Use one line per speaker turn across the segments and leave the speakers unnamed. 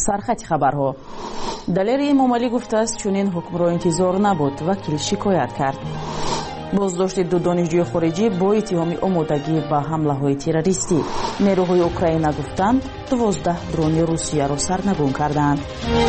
سرخط خبرها. دلیر امامعلی گفته است چنین حکم را انتظار نبود. وکیل شکایت کرد. بازداشت دو دانشجوی خارجی با اتهام آمادگی به حمله‌های تروریستی. نیروهای اوکراین گفتند 12 درون روسیه را سرنگون کردند.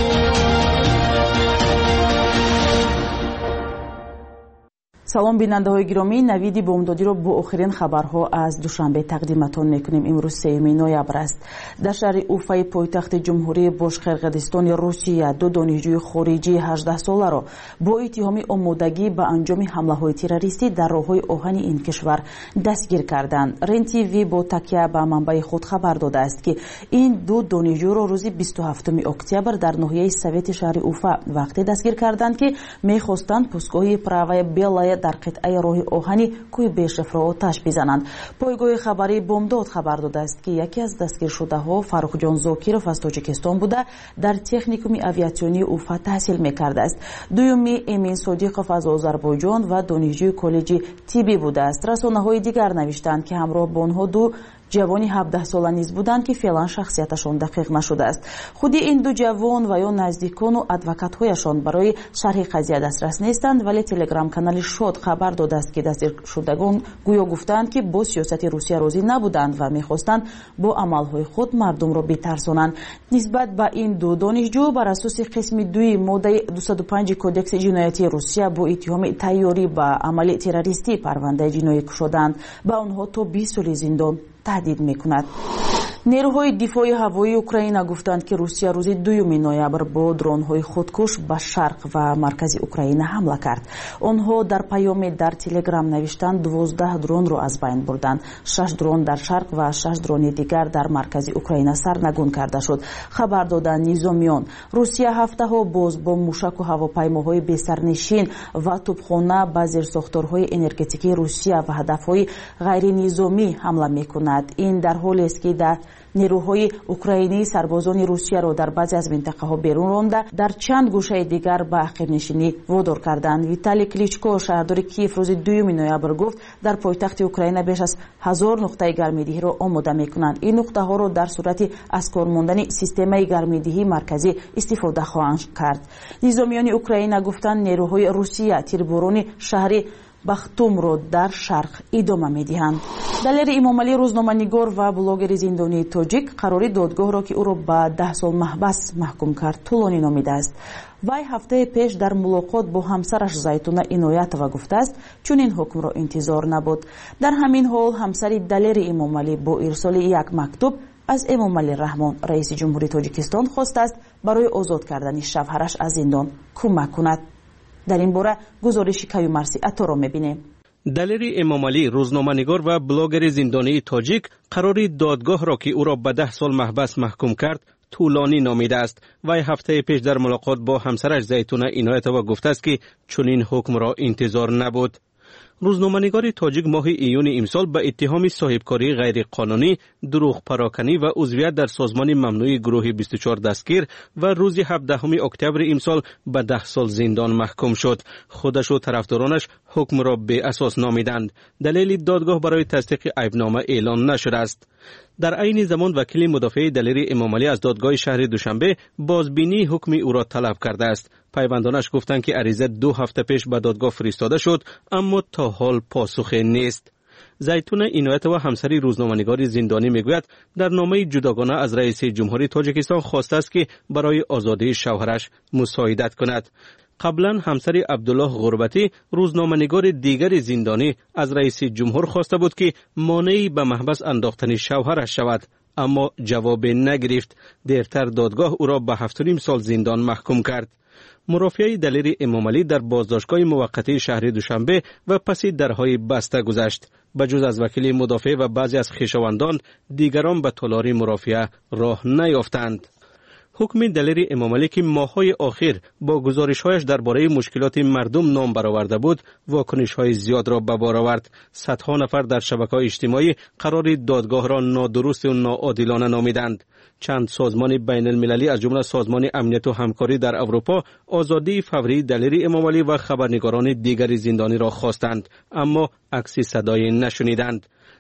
سلام بیننده گرامی، نوید بامدادی را با آخرین خبرها از دوشنبه تقدیمتان میکنیم. امروز 3 نوامبر است. در شهر اوفای پایتخت جمهوری باشقرقدستان روسیه دو دانشجوی خارجی 18 ساله را با اتهام آمادگی به انجام حمله‌های تروریستی در راه‌های آهن این کشور دستگیر کردند. رن تیوی با تکیه به منبع خود خبر داده است که این دو دانشجو را روز 27 اکتبر در ناحیه سویت شهر اوفا وقتی دستگیر کردند که می‌خواستند پاسگاه پراوای بیلای در قطعه راه آهنی کوی بیشرف را آتش بزنند. پایگاه خبری بامداد خبر داده است که یکی از دستگیر شده ها فرخجان زاکیرов از تاجیکستان بوده در تکنیکوم آویاسیونی اوفا تحصیل می‌کرده است. دومی امین صادیقов از آذربایجان و دانشجوی کالج طبی بوده است. رسانه‌های دیگر نوشتند که همراه با آنها دو جوانی 17 ساله نیز بودند که فعلا شخصیتشان دقیق نشده است. خود این دو جوان و یا نزدیکان و ادوکات‌هایشان برای شرح قضیه دسترس نیستند، ولی تلگرام کانال شاد خبر داده است که دستگیر شدگان گویا گفتند که با سیاست روسیه راضی نبودند و می‌خواستند با عمل‌های خود مردم را بترسانند. نسبت به این دو دانشجو بر اساس قسم 2 ماده 205 کدکس جنایتی روسیه با اتهام تیاری به عمل تروریستی پرونده جنایی شدند. به آنها تا 20 سال زندان تهدید می‌کند. نیروهای دفاع هوایی اوکراین گفتند که روسیه روز 2 نوامبر با درون‌های خودکش به شرق و مرکز اوکراین حمله کرد. آنها در پیام در تلگرام نوشتند 12 درون را از بین بردند. 6 درون در شرق و 6 درون دیگر در مرکز اوکراین سرنگون کرده شد. خبر دادند نظامیان روسیه هفته‌ها باز با موشک و هواپیماهای بی‌سرنشین و توپخانه به زیرساختارهای انرژتیکی روسیه و هدف‌های غیر نظامی حمله می‌کند. این در حالی است که در نیروهای اوکراینی سربازان روسیه را در بعضی از منطقه‌ها بیرون رانده در چند گوشه دیگر به عقب‌نشینی وادار کردند. ویتالی کلیچکو شهردار کیف روز 2 نوامبر گفت در پایتخت اوکراین بیش از 1000 نقطه گرمایدهی را آماده می‌کنند. این نقطه‌ها را در صورت از کار ماندن سیستم گرمایدهی مرکزی استفاده خواهند کرد. نظامیان اوکراین گفتند نیروهای روسیه تیرباران شهری بختوم رو در شرق ادامه می‌دهند. دلیر امامعلی روزنامه‌نگار و بلاگر زندانی تاجیک قراری دادگاه را که او را به 10 سال محبس محکوم کرد طولانی نامیده است. وی هفته پیش در ملاقات با همسرش زیتونه اینایتова گفته است چون این حکم را انتظار نبود. در همین حال همسر دلیر امامعلی با ارسال یک مکتوب از امامعلی رحمان رئیس جمهوری تاجیکستان خواسته است برای آزاد کردن شوهرش از زندان کمک کند. در این باره گزارش کیومرسی عطا را می‌بینیم.
دلیر امامعلی روزنامه‌نگار و بلاگر زندانی تاجیک قراری دادگاه را که او را به 10 سال محبس محکوم کرد طولانی نامیده است. وی هفته پیش در ملاقات با همسرش زیتونه اینایتова گفته است که چنین حکم را انتظار نبود. روزنامه‌نگار تاجیک ماه ایون امسال به اتهام صاحبکاری غیرقانونی، دروغ پراکنی و عضویت در سازمان ممنوع گروه 24 دستگیر و روز 17 اکتبر امسال به 10 سال زندان محکوم شد. خودش و طرفدارانش حکم را بی اساس نامیدند. دلیل دادگاه برای تصدیق عیبنامه اعلان نشده است. در عین زمان وکیل مدافع دلیر امامعلی از دادگاه شهر دوشنبه بازبینی حکم او را طلب کرده است. پیوندانش گفتند که عریضه 2 هفته پیش به دادگاه فرستاده شد اما تا حال پاسخی نیست. زیتونه اینایتова همسری روزنامه‌نگار زندانی میگوید در نامه جداگانه از رئیس جمهوری تاجیکستان خواسته است که برای آزادی شوهرش مساعدت کند. قبلا همسر عبدالله غربتی روزنامه‌نگار دیگر زندانی از رئیس جمهور خواسته بود که مانعی به محبس انداختن شوهرش شود اما جواب نگرفت. دیرتر دادگاه او را به 7.5 سال زندان محکوم کرد. مرافعه دلیر امامعلی در بازداشتگاه موقتی شهر دوشنبه و پس درهای بسته گذشت. بجز از وکیل مدافع و بعضی از خویشاوندان دیگران به تالار مرافعه راه نیافتند. حکم دلیر امامعلی که ماه‌های آخر با گزارش‌هایش درباره مشکلات مردم نام برآورده بود، واکنش‌های زیاد را به بار آورد. صدها نفر در شبکه‌های اجتماعی قرار دادگاه را نادرست و ناعادلانه نامیدند. چند سازمان بین المللی از جمله سازمان امنیت و همکاری در اروپا آزادی فوری دلیر امامعلی و خبرنگاران دیگر زندانی را خواستند اما عکس صدایی نشنیدند.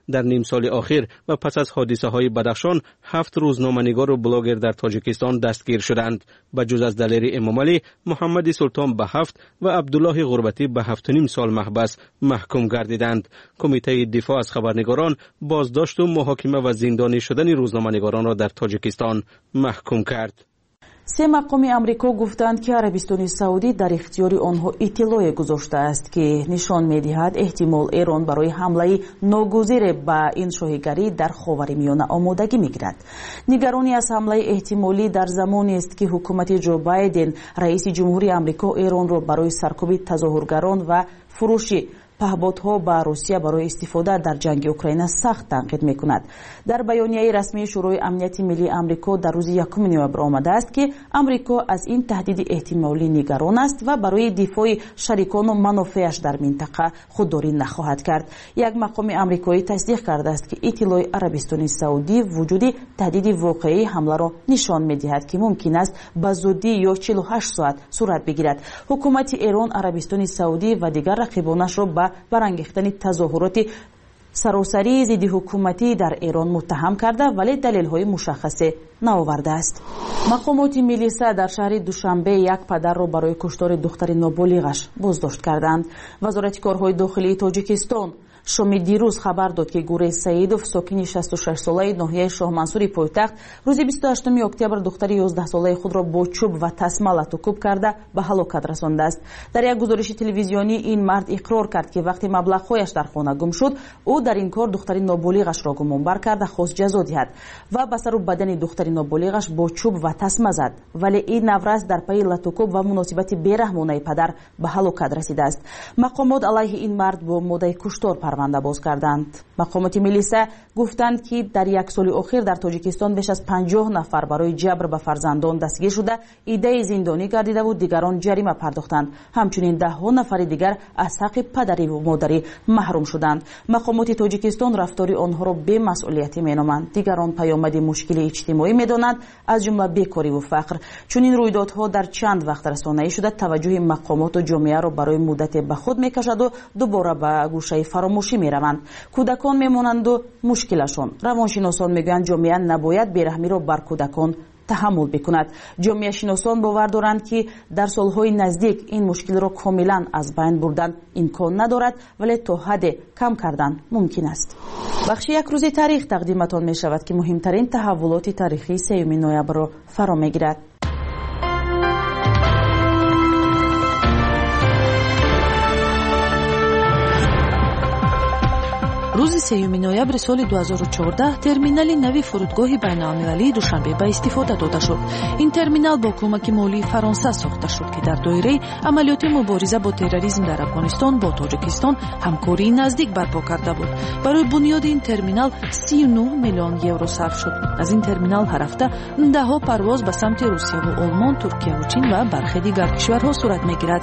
در نیم سال اخیر و پس از حادثه های بدخشان 7 روزنامه‌نگار و بلاگر در تاجیکستان دستگیر شدند. به جز از دلیر امام علی، محمد سلطان به 7 و عبدالله غربتی به 7.5 سال محبس محکوم گردیدند. کمیته دفاع از خبرنگاران بازداشت و محاکمه و زندانی شدن روزنامه‌نگاران را در تاجیکستان محکوم کرد.
3 مقامی امریکا گفتند که عربستان سعودی در اختیار آنها اطلاع گذاشته است که نشان می‌دهد احتمال ایران برای حمله ناگزیر به این شاهگری در خاورمیانه آمادگی می‌گیرد. نگرانی از حمله احتمالی در زمانی است که حکومت جو بایدن رئیس جمهوری آمریکا ایران را برای سرکوب تظاهرگران و فروش پهپادها به روسیه برای استفاده در جنگ اوکراین سخت تنقید می‌کند. در بیانیه رسمی شورای امنیت ملی آمریکا در روز 1 نوامبر آمده است که آمریکا از این تهدید احتمالی نگران است و برای دفاع شریکان و منافعش در منطقه خودداری نخواهد کرد. یک مقام آمریکایی تصدیق کرده است که اطلاع عربستان سعودی وجود تهدید واقعی حمله را نشان می‌دهد که ممکن است به زودی یا 48 ساعت صورت بگیرد. حکومت ایران عربستان سعودی و دیگر رقیبانش را به برانگیختن تظاهرات سراسری ضد حکومتی در ایران متهم کرده ولی دلیل‌های مشخصی نآورده است. مقامات میلیسا در شهر دوشنبه یک پدر را برای کشتار دختر نابالغش بازداشت کردند. وزارت کارهای داخلی تاجیکستان شامی دیروز خبر داد که گوره سعیدوف ساکن 66 ساله ناحیه شاه منصوری پایتخت روز 28 اکتبر دختر 11 ساله خود را با چوب و تسمه لطوکوب کرده به هلاکت رسانده است. در یک گزارش تلویزیونی این مرد اقرار کرد که وقتی مبلغ‌هایش در خانه گم شد او در این کار دختر نابالغش را گمانبر کرده خواست جزا دهد و به سر و بدن دختر نابالغش با چوب و تسمه زد ولی این نورست در پی لطوکوب و مناسبت بی‌رحمانه پدر به هلاکت رسیده است. مقامات علیه این مرد با مدعی کشتار پرونده باز کردند. مقامات میلیسا گفتند که در یک سال اخیر در تاجیکستان بیش از 50 نفر برای جبر به فرزندان دستگیر شده، ایده زندانی گردیده و دیگران جریمه پرداختند. همچنین 10 نفر دیگر از حق پدری و مادری محروم شدند. مقامات تاجیکستان رفتاری آنها را بی‌مسئولیتی مینامند. دیگران پیامد مشکل اجتماعی میدانند از جمله بیکاری و فقر. چون این رویدادها در چند وقت رسانه‌ای شده توجه مقامات و جامعه را برای مدت به خود میکشد و دوباره به گوشه فراموشی میروند. کودکان میمانند و مشکلشان. روانشناسان میگویند جامعه نباید بیرحمی را بر کودکان تحمل بکند. جامعه شناسان باور دارند که در سالهای نزدیک این مشکل را کاملا از بین بردن امکان ندارد ولی تا حد کم کردن ممکن است. بخش یک روز تاریخ تقدیمتان می شود که مهمترین تحولات تاریخی 3 نوامبر را فرا میگیرد.
روز 3 نوامبر سال 2014 ترمینال نوی فرودگاه بین‌المللی دوشنبه به استفاده داده شد. این ترمینال با کمک مالی فرانسه ساخته شد که در دایره عملیات مبارزه با تروریسم در افغانستان با تاجیکستان همکاری نزدیک برپا کرده بود. برای بنیاد این ترمینال 39 میلیون یورو صرف شد. از این ترمینال هر هفته ده‌ها پرواز به سمت روسیه و آلمان، ترکیه و چین و برخی دیگر کشورها صورت می‌گیرد.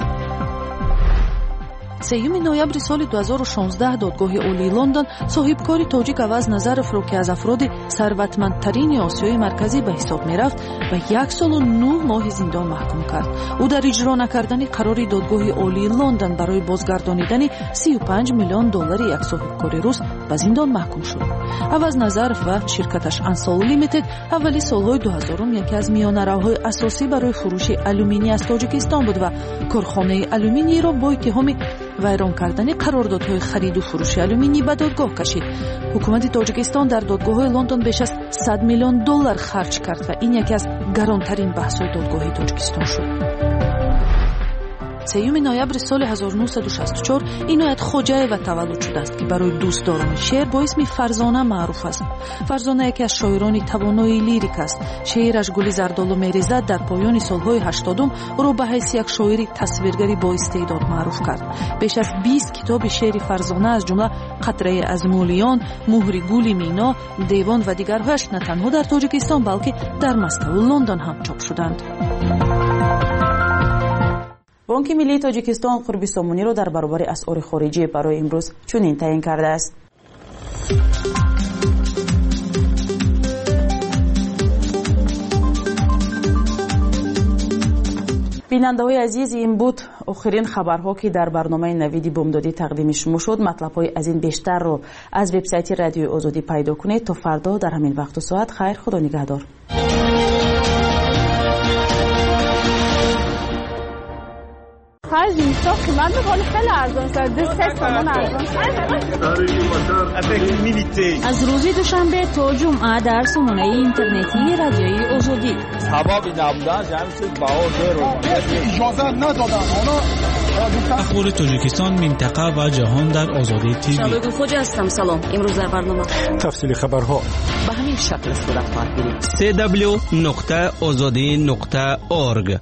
3 نوامبر سال 2016 دادگاه عالی لندن صاحبکار تاجیک عوض نظرف را که از افراد ثروتمندترین آسیای مرکزی به حساب می رفت و 1 سال و 9 ماه زندان محکوم کرد. او در اجرا نکردن قرار دادگاه عالی لندن برای بازگردانیدن 35 میلیون دلار یک صاحبکار روس به زندان محکوم شد. عوض نظرف و شرکتش انسال لیمیتد اولی سالهای 2000 یکی از میانه‌روهای اساسی برای فروش آلومینی از تاجیکستان بود و کارخانه آلومینی را با اتهام ویران کردن قراردادهای خرید و فروش آلومینی به دادگاه کشید. حکومت تاجیکستان در دادگاه لندن بیش از 100 میلیون دلار خرج کرد و این یکی از گرانترین بحث‌های دادگاه تاجیکستان شد. 3 نوامبر سال 1964 عنایت خوجایوا تولد شده است که برای دوستداران شعر با اسم فرزانه معروف است. فرزانه یکی از شاعران توانای لیریک است. شعرش گل زردالو میریزد در پایان سالهای 80 او را به حیث یک شاعر تصویرگری با استعداد معروف کرد. بیش از 20 کتاب شعر فرزانه از جمله قطره از مولیان، مهر گل مینا، دیوان و دیگرهایش نه تنها در تاجیکستان بلکه در مسکو و لندن هم چاپ شدند.
بانک ملی تاجیکستان قرب سامانی را در برابر اسعار خارجی برای امروز چنین تعیین کرده است. بیننده‌های عزیز، این بود آخرین خبرها که در برنامه نوید بامدادی تقدیم شما شد. مطلب‌های از این بیشتر رو از وبسایت رادیو آزادی پیدا کنید. تا فردا در همین وقت و ساعت خیر. خدا نگهدار.
حجم قیمت بخواد خیلی ارزان شد. 2 تومان ارزان شد.
از روز دوشنبه تا جمعه در سامانه اینترنتی رادیوی آزادی.
سبب نبودن جمعیت بها اجازه ندادن.
اخبار تاجیکستان، منطقه و جهان در آزادی تیوی.
شبکه خوج هستم. سلام. امروز در برنامه
تفصیل خبرها
به همین شکل صورت خواهد گرفت.
www.azadi.org.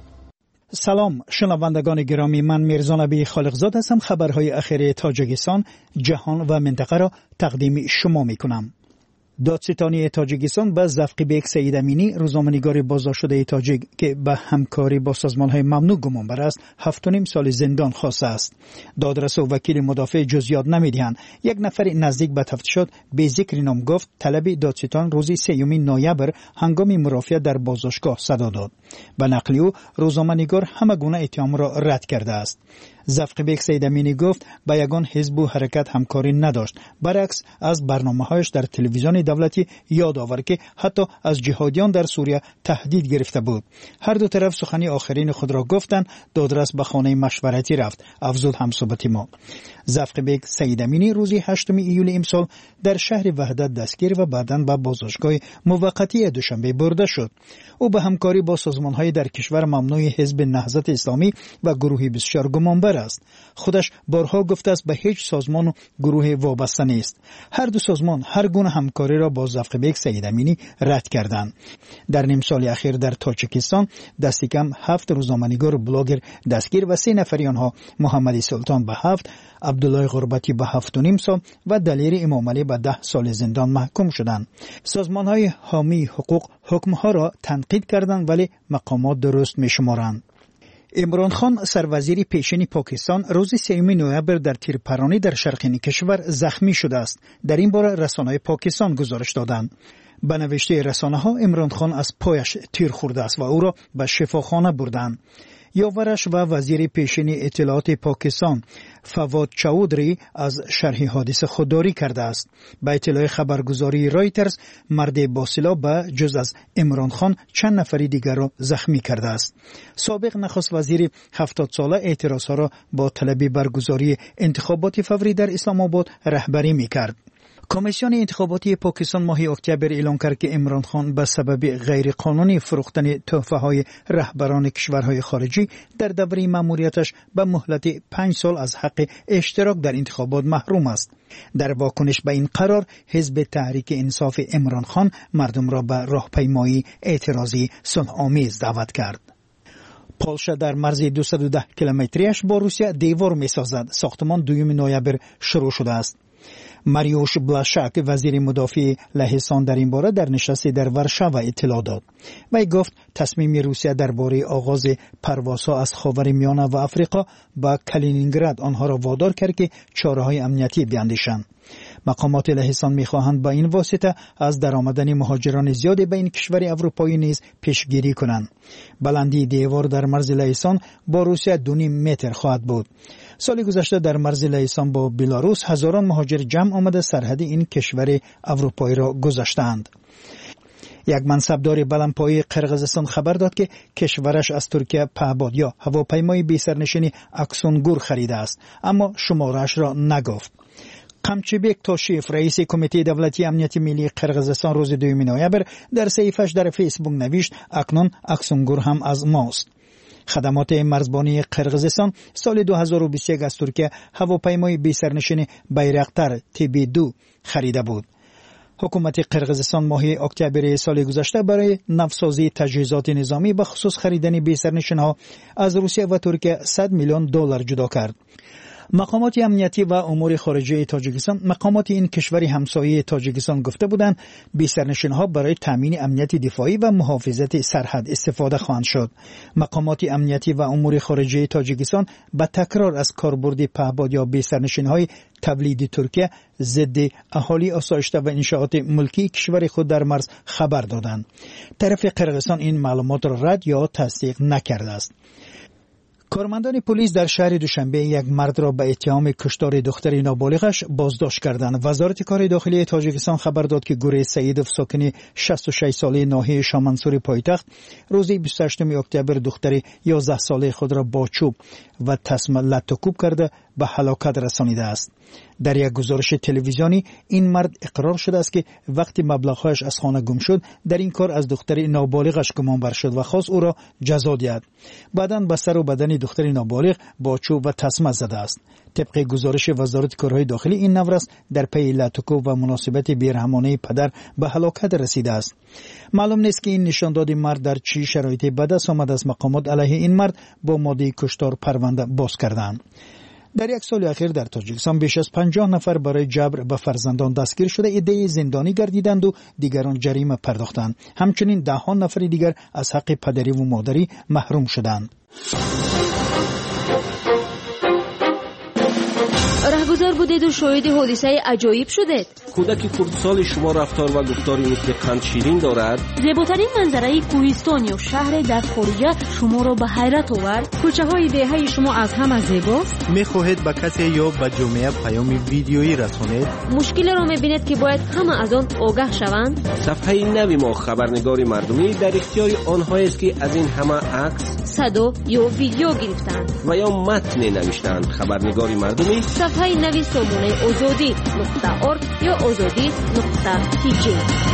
سلام شنوندگان گرامی، من میرزا نبی خالقزاد هستم. خبرهای اخیر تاجیکستان، جهان و منطقه را تقدیم شما میکنم. دادستانی تاجیکستان به زفقیبک سید امینی، روزنامه‌نگار بازداشت شده تاجیک که به همکاری با سازمان‌های ممنوع گمانبر است، 7.5 سال زندان خواسته است. دادرس و وکیل مدافع جزئیات نمی‌دهند. یک نفر نزدیک به تفتیشات به ذکر نام گفت طلب دادستان روز 3 نوامبر هنگام مرافعه در بازداشتگاه صدا داد. به نقل او، روزنامه‌نگار همه گونه اتهام را رد کرده است. زفقیبک سید امینی گفت به یگان حزب و حرکت همکاری نداشت. برعکس از برنامه‌هایش در تلویزیون دولتی یاد آورد که حتی از جهادیان در سوریه تهدید گرفته بود. هر دو طرف سخنی آخرین خود را گفتند. دادرس به خانه مشورتی رفت، افزود همصحبت ما. زفقیبک سید امینی روز 8 ایول امسال در شهر وحدت دستگیر و بعداً به بازداشتگاه موقتی دوشنبه برده شد. او به همکاری با سازمان‌های در کشور ممنوع حزب نهضت اسلامی و گروه 24 گمانبر است. خودش بارها گفته است به هیچ سازمان و گروه وابسته نیست. هر دو سازمان هر گونه همکاری را با زفقیبک سید امینی رد کردند. در نیم سال اخیر در تاجیکستان دست کم 7 روزنامه‌نگار و بلاگر دستگیر و 3 نفری آنها محمدی سلطان به 7، عبدالله غربتی به 7.5 سال و دلیر امام علی به 10 سال زندان محکوم شدند. سازمان‌های حامی حقوق حکم‌ها را تنقید کردند ولی مقامات درست می‌شمارند. عمران خان سروزیر پیشین پاکستان روز 3 نوامبر در تیرپرانی در شرقین کشور زخمی شده است. در این باره رسانه‌های پاکستان گزارش دادند. به نوشته رسانه‌ها عمران خان از پایش تیر خورده است و او را به شفاخانه بردند. یاورش و وزیر پیشین اطلاعات پاکستان فواد چودری از شرح حادثه خودداری کرده است. به اطلاع خبرگزاری رایترز، مرد با سلاح به جز از عمران خان چند نفری دیگر را زخمی کرده است. سابق نخست وزیر 70 ساله اعتراضها را با طلب برگزاری انتخابات فوری در اسلام آباد رهبری می‌کرد. کمیسیون انتخاباتی پاکستان ماه اکتبر اعلام کرد که عمران خان به سبب غیرقانونی فروختن تحفه‌های رهبران کشورهای خارجی در دوره مأموریتش به مهلت 5 سال از حق اشتراک در انتخابات محروم است. در واکنش به این قرار، حزب تحریک انصاف عمران خان مردم را به راهپیمایی اعتراضی صلح‌آمیز دعوت کرد. پولشا در مرز 210 کیلومتریش با روسیه دیوار می‌سازد. ساختمان 2 نوامبر شروع شده است. ماریوش بلاشاک وزیر مدافع لهستان در این باره در نشستی در ورشاوا اطلاع داد. وی گفت تصمیم روسیه درباره آغاز پروازها از خاورمیانه و آفریقا با کالینینگراد آنها را وادار کرد که چاره‌های امنیتی بیاندیشند. مقامات لهستان می‌خواهند با این واسطه از درآمدن مهاجران زیادی به این کشور اروپایی نیز پیشگیری کنند. بلندی دیوار در مرز لهستان با روسیه 2.5 متر خواهد بود. سال گذشته در مرز لهستان با بلاروس هزاران مهاجر جمع آمده سرحد این کشور اروپایی را گذاشتند. یک منصبدار بلندپایه قرقیزستان خبر داد که کشورش از ترکیه پهباد یا هواپیمای بی سرنشین اکسونگور خریده است، اما شماره‌اش را نگفت. قمچیبک توشیف رئیس کمیته دولتی امنیت ملی قرقیزستان روز 2 نوامبر در صفحه‌اش در فیسبوک نوشت اکنون اکسونگور هم از ماست. خدمات مرزبانی قرقیزستان سال 2021 از ترکیه هواپیمای بی سرنشین بیرقتر TB2 خریده بود. حکومت قرقیزستان ماه اکتبر سال گذشته برای نوسازی تجهیزات نظامی به خصوص خریدن بی سرنشین‌ها از روسیه و ترکیه $100 میلیون جدا کرد. مقامات امنیتی و امور خارجه تاجیکستان، مقامات این کشور همسایه تاجیکستان گفته بودند بی سرنشین‌ها برای تامین امنیت دفاعی و محافظت سرحد استفاده خواهند شد. مقامات امنیتی و امور خارجه تاجیکستان به تکرار از کاربرد پهپاد یا بی سرنشین‌های تولید ترکیه ضد اهالی آسایشته و انشاءات ملکی کشور خود در مرز خبر دادند. طرف قرقیزستان این معلومات را رد یا تصدیق نکرده است. کارمندان پلیس در شهر دوشنبه یک مرد را به اتهام کشتار دختر نابالغش بازداشت کردند. وزارت کار داخلی تاجیکستان خبر داد که گوره سیدوف ساکن 66 ساله ناحیه شامنسوری پایتخت روز 28 اکتبر دختر 11 ساله خود را با چوب و تسمه لطوکوب کرده به هلاکت رسانیده است. در یک گزارش تلویزیونی این مرد اقرار شده است که وقتی مبلغ‌هایش از خانه گم شد در این کار از دختر نابالغش گمان بر شد و خواست او را جزا دهد. بعداً به سر و بدن دختر نابالغ با چوب و تسمه زده است. طبق گزارش وزارت کارهای داخلی این نورست در پی لطوکوب و مناسبت بیرحمانه پدر به هلاکت رسیده است. معلوم نیست که این نشانداد مرد در چه شرایطی به دست آمد از مقامات علیه این مرد با ماده کشتار پرونده باز کردند. در یک سال اخیر در تاجیکستان بیش از 50 نفر برای جبر به فرزندان دستگیر شده، عده‌ای زندانی گردیدند و دیگران جریمه پرداختند. همچنین ده نفر دیگر از حق پدری و مادری محروم شدند.
رهگذر بودید و شاهد حادثه عجایب شدید.
کودک خردسال شما رفتار و گفتاری مثل قند شیرین دارد.
زیباترین منظره کوهستان یا شهر در خارج شما را به حیرت آورد.
کوچه های دهه شما از همه زیباست.
میخواهید به کسی یا به جامعه پیام ویدیویی رسانید.
مشکل را میبینید که باید همه از آن آگاه شوند.
صفحه نوی ما خبرنگار مردمی در اختیار آنهایی است که از این همه عکس،
صدا یا ویدیو گرفتند
و یا متن نوشتند. خبرنگار مردمی
صفحه نوی سامانه azadi.org یا azadi.tj.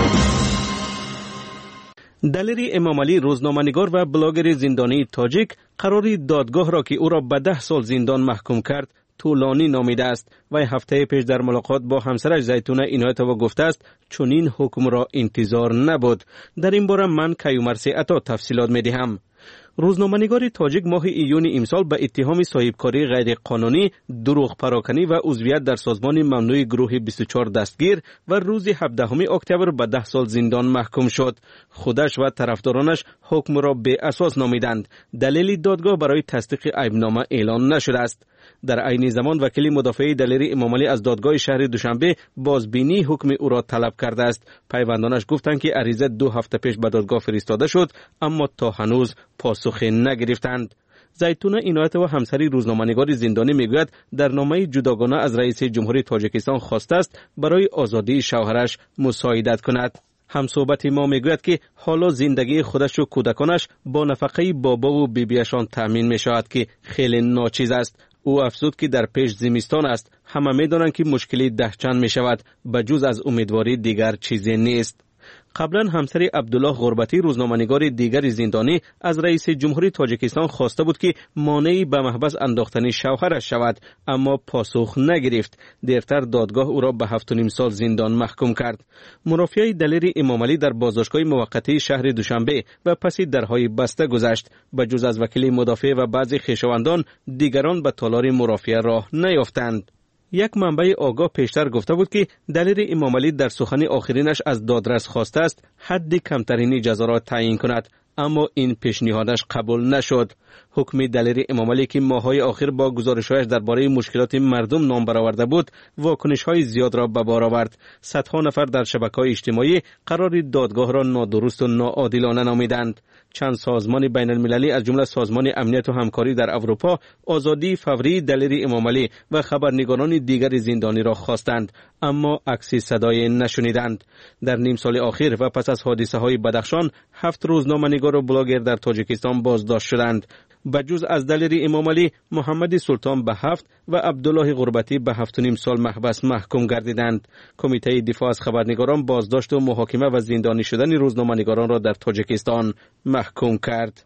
دلیری امامعلی روزنامه‌نگار و بلاگر زندانی تاجیک قراری دادگاه را که او را به 10 سال زندان محکوم کرد طولانی نامیده است و هفته پیش در ملاقات با همسرش زیتونه اینایتووا گفته است چنین حکم را انتظار نبود. در این باره من کیومرثی عطا تفصیلات می‌دهم. روزنامه‌نگار تاجیک ماه ایون امسال به اتهام صاحبکاری غیرقانونی، دروغ پراکنی و عضویت در سازمان ممنوع گروه 24 دستگیر و روز 17 اکتبر به 10 سال زندان محکوم شد. خودش و طرفدارانش حکم را بی اساس نامیدند. دلیل دادگاه برای تصدیق عیبنامه اعلان نشده است. در عین زمان وکیل مدافع دلیری امامعلی از دادگاه شهر دوشنبه بازبینی حکم او را طلب کرده است. پیوندانش گفتند که عریضه 2 هفته پیش به دادگاه فرستاده شد اما تا هنوز پاسخ نگرفتند. زیتونه اینایتووا همسری روزنامه‌نگار زندانی میگوید در نامه جداگانه از رئیس جمهوری تاجیکستان خواسته است برای آزادی شوهرش مساعدت کند. همصحبت ما میگوید که حالا زندگی خودش و کودکانش با نفقه بابا و بیبیشان تامین می شود که خیلی ناچیز است. او افزود که در پیش زمستان است. همه میدانند که مشکلی دهچند می شود. بجز از امیدواری دیگر چیزی نیست. قبلا همسر عبدالله غربتی روزنامه‌نگار دیگر زندانی از رئیس جمهوری تاجیکستان خواسته بود که مانعی به محبس انداختن شوهرش شود اما پاسخ نگرفت. دیرتر دادگاه او را به 7.5 سال زندان محکوم کرد. مرافعه دلیر امامعلی در بازداشتگاه موقتی شهر دوشنبه و پس درهای بسته گذشت. بجز از وکیل مدافع و بعضی خویشاوندان دیگران به تالار مرافعه راه نیافتند. یک منبع آگاه پیشتر گفته بود که دلیر امامعلی در سخن آخرینش از دادرس خواسته است حد کمترین جزا را تعیین کند اما این پیشنهادش قبول نشد. حکم دلیر امامعلی که ماه‌های آخر با گزارش‌هایش درباره مشکلات مردم نام برآورده بود واکنش‌های زیاد را به بار آورد. صدها نفر در شبکه‌های اجتماعی قرار دادگاه را نادرست و ناعادلانه نامیدند. چند سازمان بین المللی از جمله سازمان امنیت و همکاری در اروپا آزادی فوری دلیر امامعلی و خبرنگاران دیگر زندانی را خواستند اما عکس صدای نشنیدند. در نیم سال اخیر و پس از حادثه‌های بدخشان 7 روزنامه‌نگار و بلاگر در تاجیکستان بازداشت شدند. بجز از دلیر امامعلی محمد سلطان به 7 و عبدالله غربتی به 7.5 سال محبس محکوم گردیدند. کمیته دفاع از خبرنگاران بازداشت و محاکمه و زندانی شدن روزنامه‌نگاران را در تاجیکستان محکوم کرد.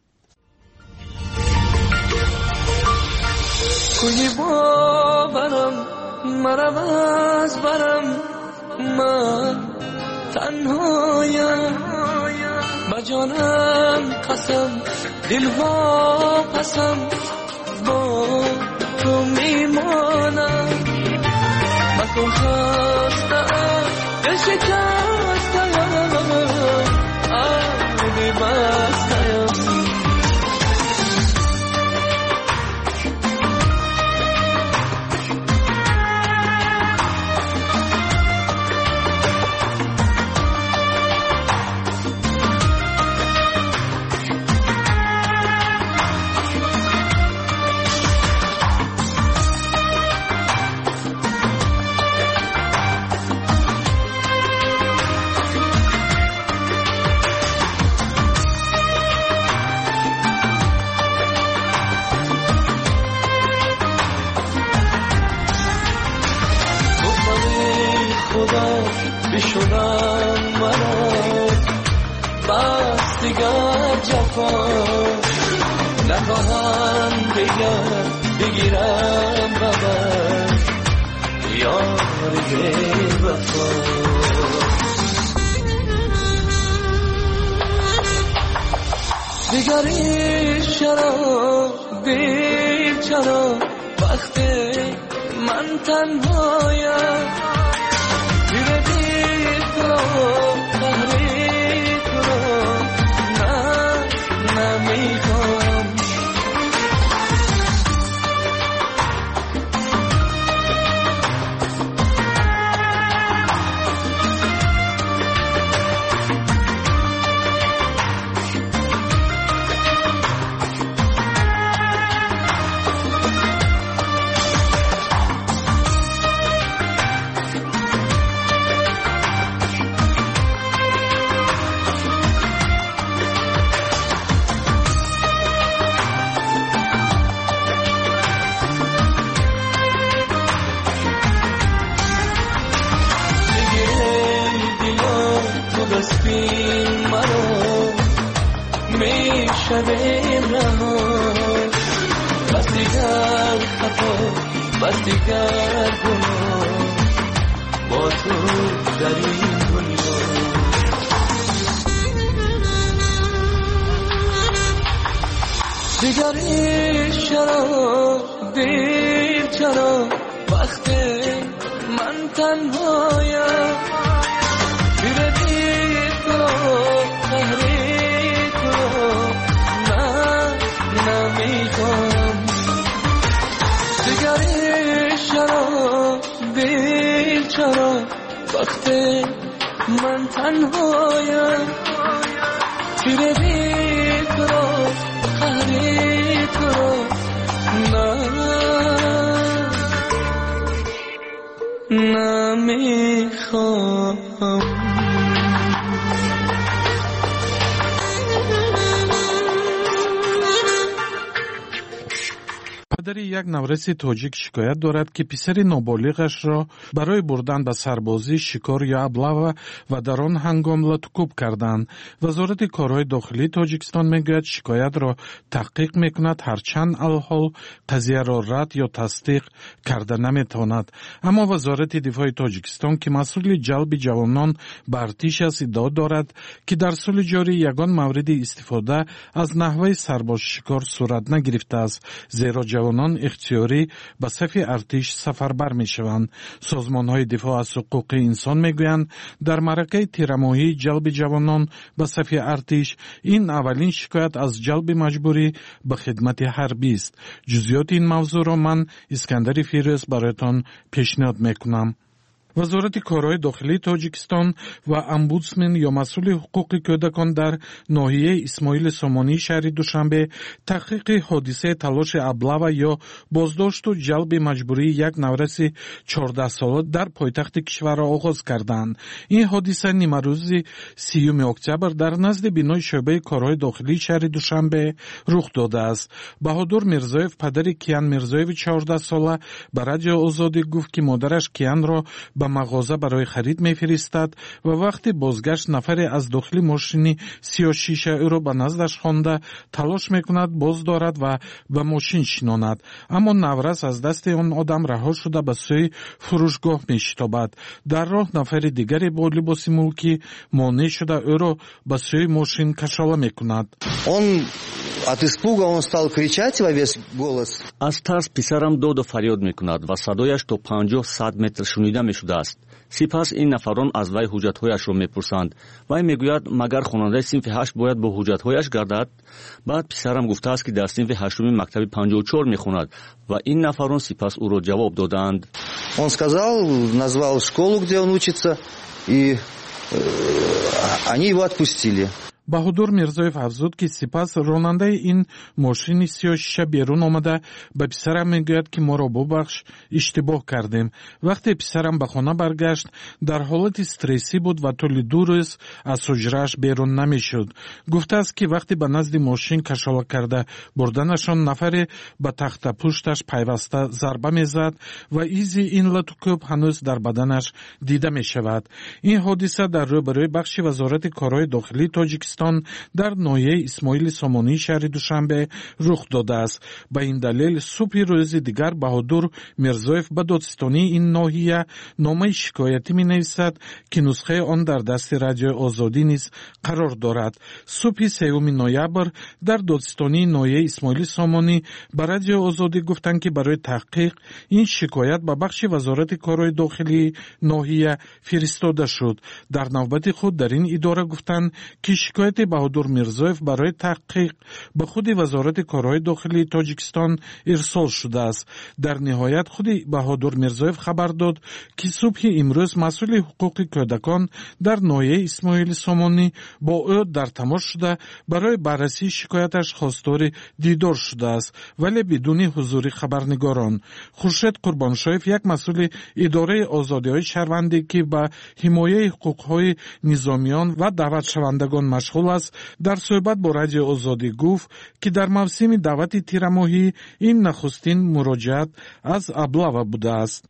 کوی باورم مرم از برم من تنهایم با جانم قسم دلها پسم با تو میمانم من تو خستم دل شکستم آبی بستم میخواهم بگیرم ببر یار وفا دیگری چرا دیر چرا وقت من تنهایم زیر دیر کنم تحریک کنم نه نمیخوام شدیم رها بس دیگر خطا بس دیگر گناه با تو در این دنیا دیگری چرا دیر چرا وقت من تنهایم زیر دیر کنم تحریک کنم نمیخوام دیگری چرا دیر چرا وقت من تنهایم زیر دیر کنم تحریک کنم نمیخوام
پدر یک نورس تاجیک شکایت دارد که پسر نابالغش را برای بردن به سربازی شکار یا ابلغ و در آن هنگام لطکوب کردند. وزارت کارهای داخلی تاجیکستان میگوید شکایت را تحقیق میکند هرچند الحال قضیه را رد یا تصدیق کرده نمیتواند. اما وزارت دفاع تاجیکستان که مسئول جلب جوانان به ارتش است ادعا دارد که در سال جاری یگان مورد استفاده از نحوه سرباز شکار صورت نگرفته است، زیرا جوانان اختیاری به صف ارتش سفربر می شوند. سازمان های دفاع از حقوق انسان می گویند در معرکه تیرماهی جلب جوانان به صف ارتش این اولین شکایت از جلب مجبوری به خدمت حربی است. جزئیات این موضوع را من اسکندر فیروز برایتان پیشنهاد می کنم. وزارت کارهای داخلی تاجیکستان و امبودسمن یا مسئول حقوق کودکان در ناحیه اسماعیل سامانی شهر دوشنبه تحقیق حادثه تلاش ابلغ یا بازداشت و جلب مجبوری یک نورس 14 ساله در پایتخت کشور را آغاز کردند. این حادثه نیمه روز 30 اکتبر در نزد بینای شعبه کارهای داخلی شهر دوشنبه رخ داده است. بهادر میرزایف پدر کیان میرزایف 14 ساله به رادیو آزادی گفت که مادرش کیان را به مغازه برای خرید میفرستد و وقتی بازگشت نفری از داخل ماشین 36 او را به نزدش خوانده تلاش میکند باز دارد و به ماشین شناند، اما نورس از دست آن آدم رها شده به سوی فروشگاه میشتابد. در راه نفر دیگری با لباس ملکی مانع شده او را به سوی ماشین کشاله میکند.
От испуга он стал кричать во весь голос.
از ترس پسرم داد و فریاد میکند و صدایش تا 50-100 متر شنیده میشده است. سپس این نفران از وی حجت‌هایش را میپرسند. وی میگوید مگر خواننده صنف 8 باید با حجت‌هایش گردد؟ بعد پسرم گفته است که در صنف 8 مکتب 54 میخواند و این نفران سپس او را جواب دادند.
Он сказал, назвал школу, где он учится, и они его отпустили.
بهادر میرزایف افزود که سپس راننده این ماشین 36 بیرون آمده به پسرم میگوید که ما را ببخش اشتباه کردیم. وقتی پسرم به خانه برگشت در حالت استرسی بود و طول 2 روز از حجره‌اش بیرون نمیشد. گفته است که وقتی به نزد ماشین کشاله کرده بردنشان نفری به تخت پشتش پیوسته ضربه میزد و ایزی این لطکوب هنوز در بدنش دیده میشود. این حادثه در روبروی بخش وزارت کارهای داخلی تاجیکستان توجیکستان در ناحیه اسماعیل سامانی شهر دوشنبه رخ داده است. به این دلیل صبح روز دیگر بهادر میرزایف به دادستانی این ناحیه نامه شکایتی می نویسد که نسخه آن در دست رادیوی آزادی نیز قرار دارد. صبح 3 نوامبر در دادستانی ناحیه اسماعیل سامانی به رادیوی آزادی گفتند که برای تحقیق این شکایت به بخش وزارت کارهای داخلی ناحیه فرستاده شد. در نوبت خود در این اداره گفتند که شکایت بهادر میرزایف برای تحقیق به خود وزارت کارهای داخلی تاجیکستان ارسال شده است. در نهایت خود بهادر میرزایف خبر داد که صبح امروز مسئول حقوق کودکان در ناحیه اسماعیل سامانی با او در تماس شده برای بررسی شکایتش خواستار دیدار شده است ولی بدون حضور خبرنگاران. خورشید قربانشایف یک مسئول اداره آزادی‌های شهروندی که به حمایت حقوق‌های نظامیان و دعوت شوندگان مشغول است در صحبت با رادیو آزادی گفت که در موسم دعوت تیر ماهی این نخستین مراجعت از ابلاوا بوده است.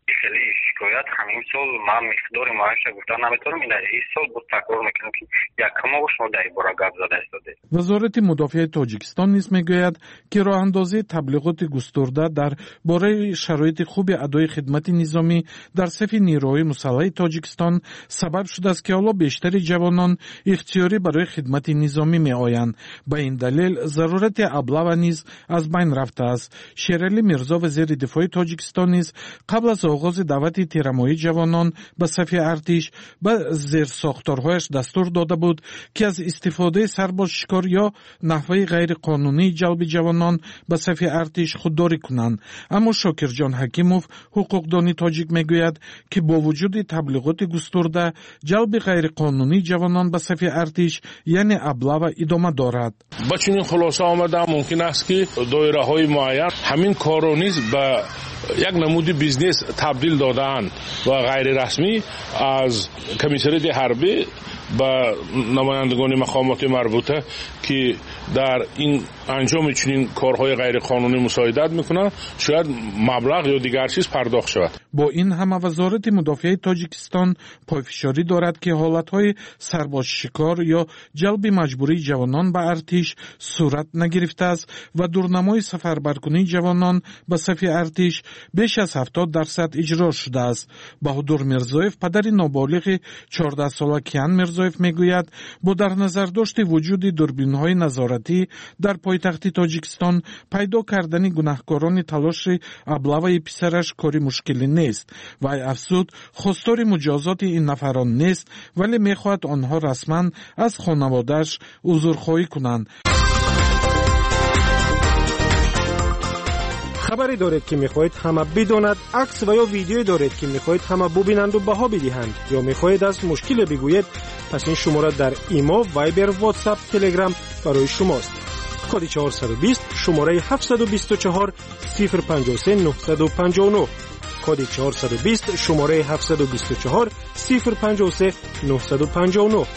همین سال من مقدار معاش گفتن نمیتونم این سال بود تکرار میکنم که یکم شما در باره گپ زده استاده.
وزارت مدافع تاجیکستان نیز میگوید که راه اندازی تبلیغات گسترده در باره شرایط خوب ادای خدمت نظامی در صف نیروهای مسلح تاجیکستان سبب شده است که حالا بیشتر جوانان اختیاری برای خدمت نظامی میآیند. به این دلیل ضرورت ابلاوا نیز از بین رفته است. شیرعلی میرزا وزیر دفاع تاجیکستان نیز قبل از آغاز دعوت تیرماهی جوانان به صف ارتش به زیر ساختارهایش دستور داده بود که از استفاده سرباز شکار یا نحوه غیر قانونی جلب جوانان به صف ارتش خودداری کنند. اما شاکرجان حکیموف حقوقدانی تاجیک میگوید که با وجود تبلیغات گسترده جلب غیر قانونی جوانان به صف ارتش یعنی ابلاوا ادامه دارد.
با چنین خلاصه آمده ممکن است که دایره های معین همین کارو نیز به یک نمود بیزنس تبدیل دادن و غیر رسمی از کمیسریت حربی با نمایندگان مقامات مربوطه که در این انجام چنین کارهای غیر قانونی مساعدت میکنند شاید مبلغ یا دیگر چیز پرداخت شود.
با این همه وزارت مدافع تاجیکستان پایفشاری دارد که حالتهای سرباز شکار یا جلب مجبوری جوانان به ارتش صورت نگرفته است و دورنمای سفربرکنی جوانان به صف ارتش بیش از 70% اجرا شده است. بهادر میرزایف پدر نابالغ 14 ساله کیان میرزایف میگوید با در نظر داشت وجود دوربین‌های نظارتی در پایتخت تاجیکستان پیدا کردن گناهکاران تلاش ابلاوای پسرش کاری مشکلی نیست. وی افزود خواستار مجازات این نفران نیست ولی میخواهد آنها رسما از خانواده‌اش عذرخواهی کنند.
خبری دارید که میخواهید همه بداند، عکس و یا ویدیویی دارید که میخواهید همه ببینند و بها بدهند یا میخواهید از مشکل بگویید، پس این شماره در ایما، وایبر، واتساپ، تلگرام برای شماست. کد 420 شماره 724 053 959 کد 420 شماره 724 053 959.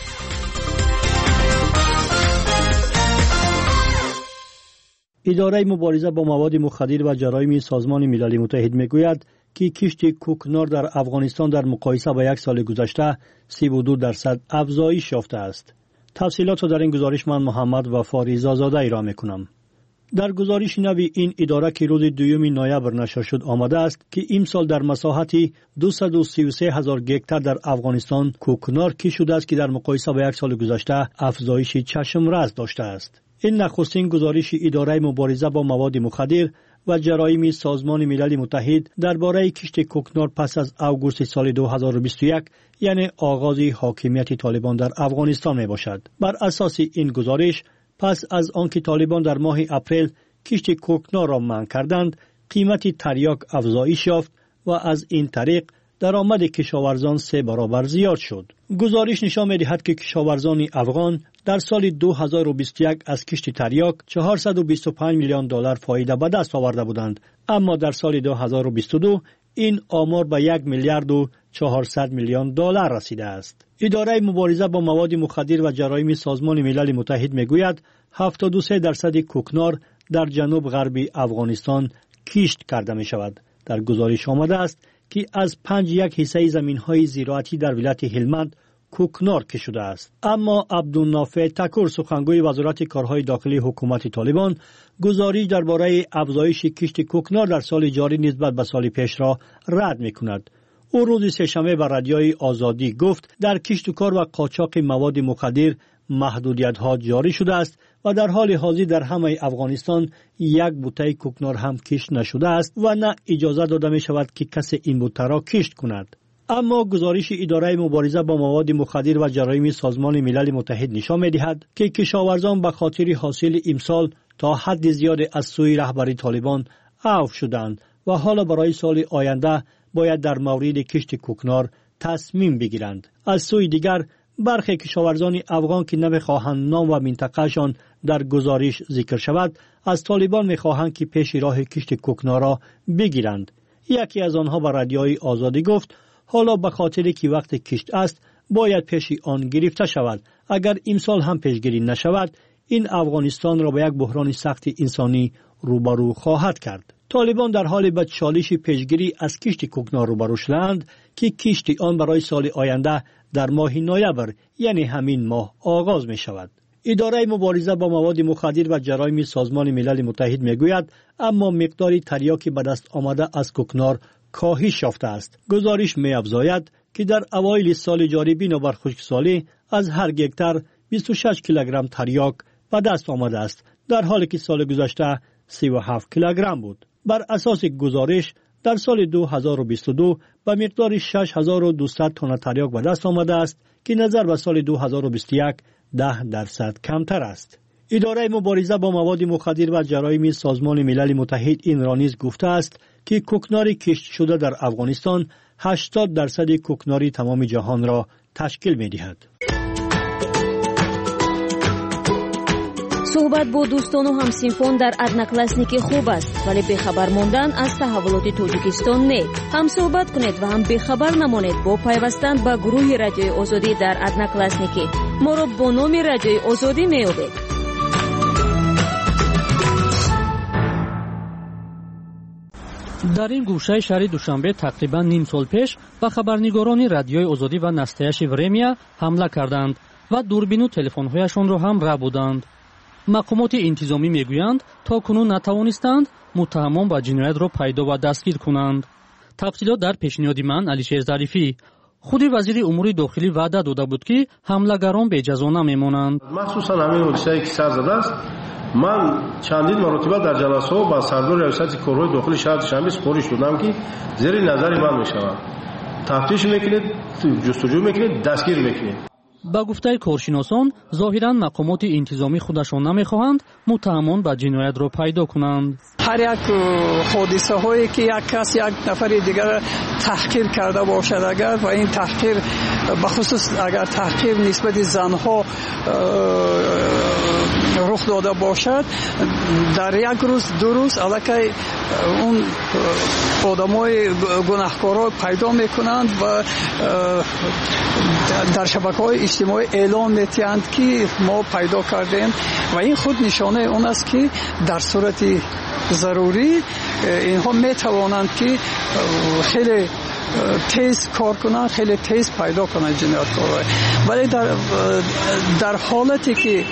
اداره مبارزه با مواد مخدر و جرایم سازمان ملل متحد میگوید که کشت کوکنار در افغانستان در مقایسه با یک سال گذشته 32% افزایش یافته است. تفصیلات را در این گزارش من محمد وفاری زاده ارائه میکنم. در گزارش نوی این اداره که روز 2 نوامبر نشر شد آمده است که امسال در مساحت 233,000 گکتار در افغانستان کوکنار کشت شده است که در مقایسه با یک سال گذشته افزایش چشم‌رس داشته است. این نخستین گزارش اداره مبارزه با مواد مخدر و جرایم سازمان ملل متحد درباره کشت کوکنار پس از آگوست سال 2021 یعنی آغاز حاکمیت طالبان در افغانستان می باشد. بر اساس این گزارش پس از آنکه طالبان در ماه اپریل کشت کوکنار را منع کردند، قیمت تریاک افزایش یافت و از این طریق درآمد کشاورزان 3 برابر زیاد شد. گزارش نشان می‌دهد که کشاورزان افغان در سال 2021 از کشت تریاک 425 میلیون دلار فایده به دست آورده بودند، اما در سال 2022 این آمار به 1 میلیارد و 400 میلیون دلار رسیده است. اداره مبارزه با مواد مخدر و جرایم سازمان ملل متحد میگوید 73% کوکنار در جنوب غربی افغانستان کشت کرده می شود. در گزارش آمده است که از 5.1% زمین‌های زراعتی در ولایت هلمند
کوکنار کشیده است. اما عبدالنافع تکور سخنگوی وزارت کارهای داخلی حکومت طالبان گزارش درباره افزایش کشت کوکنار در سال جاری نسبت به سال پیش را رد می‌کند. او روز سه‌شنبه به رادیوی آزادی گفت در کشت و کار و قاچاق مواد مخدر محدودیت‌ها جاری شده است و در حال حاضر در همه افغانستان یک بوته کوکنار هم کشت نشده است و نه اجازه داده می شود که کسی این بوته را کشت کند. اما گزارش اداره مبارزه با مواد مخدر و جرایم سازمان ملل متحد نشان می‌دهد که کشاورزان به خاطر حاصل امسال تا حد زیاد از سوی رهبری طالبان عفو شدند و حالا برای سال آینده باید در مورد کشت کوکنار تصمیم بگیرند. از سوی دیگر برخی کشاورزان افغان که نمی‌خواهند نام و منطقه‌شان در گزارش ذکر شود، از طالبان می‌خواهند که پیش راه کشت کوکنار را بگیرند. یکی از آنها به رادیوی آزادی گفت حالا به خاطر که وقت کشت است باید پیش آن گرفته شود. اگر امسال هم پیشگیری نشود این افغانستان را به یک بحران سخت انسانی روبرو خواهد کرد. طالبان در حال به چالش پیشگیری از کشت کوکنار روبرو شدند که کشت آن برای سال آینده در ماه نوامبر یعنی همین ماه آغاز می شود. اداره مبارزه با مواد مخدر و جرایم سازمان ملل متحد می گوید اما مقدار تریاک به دست آمده از کوکنار کاهش یافته است. گزارش می افزاید که در اوایل سال جاری بنابر خشکسالی از هر هکتار 26 کیلوگرم تریاک به دست آمده است، در حالی که سال گذشته 37 کیلوگرم بود. بر اساس گزارش در سال 2022 به مقدار 6200 تن تریاک به دست آمده است که نظر به سال 2021 10% کمتر است. اداره مبارزه با مواد مخدر و جرایم سازمان ملل متحد این را نیز گفته است که کوکنار کشت شده در افغانستان 80% کوکنار تمام جهان را تشکیل می‌دهد.
صحبت با دوستان و همسنفان در ادناکلاسنیکی خوب است، ولی بخبر موندن از تحولات تاجیکستان نه. هم صحبت کنید و هم بخبر نمانید با پیوستن به گروه رادیوی آزادی در ادناکلاسنیکی. ما را با نام رادیوی آزادی می‌یابید.
در این گوشه شهر دوشنبه تقریبا نیم سال پیش به خبرنگاران رادیوی آزادی و نستایش ورمیا حمله کردند و دوربین و تلفن‌هایشان را هم ربودند. مقامات انتظامی میگویند تا کنون نتوانستند متهمان با جنایت را پیدا و دستگیر کنند. تفصیلات در پیشنهاد من علیشیر ظریفی. خود وزیر امور داخلی وعده داده بود که حمله‌گران به جزا نمیمانند.
مخصوصا همین حادثه‌ای که سر زده است، من چندین مرتبه در جلسه‌ها با سردار ریاست کارهای داخلی شهر دوشنبه سپارش دادم که زیر نظر من میشود. تفتیش میکنید، جستجو میکنید، دستگیر میکنید.
با گفته کارشناسان ظاهراً مقامات انتظامی خودشان نمیخواهند متهمان به جنایت را پیدا کنند.
هر یک حادثه هایی که یک کس یک نفر دیگر تحقیر کرده باشد، اگر و این تحقیر بخصوص اگر تحقیر نسبت زنها رخ داده باشد، در یک روز دو روز الکی اون آدمای گناهکارا پیدا میکنند و در شبکه‌های اجتماعی اعلام می‌کنند که ما پیدا کردیم و این خود نشانه اون است که در صورت ضروری اینها میتوانند که خیلی تیز کار کنند، خیلی تیز پیدا کنند جنایتکارا. ولی در حالتی که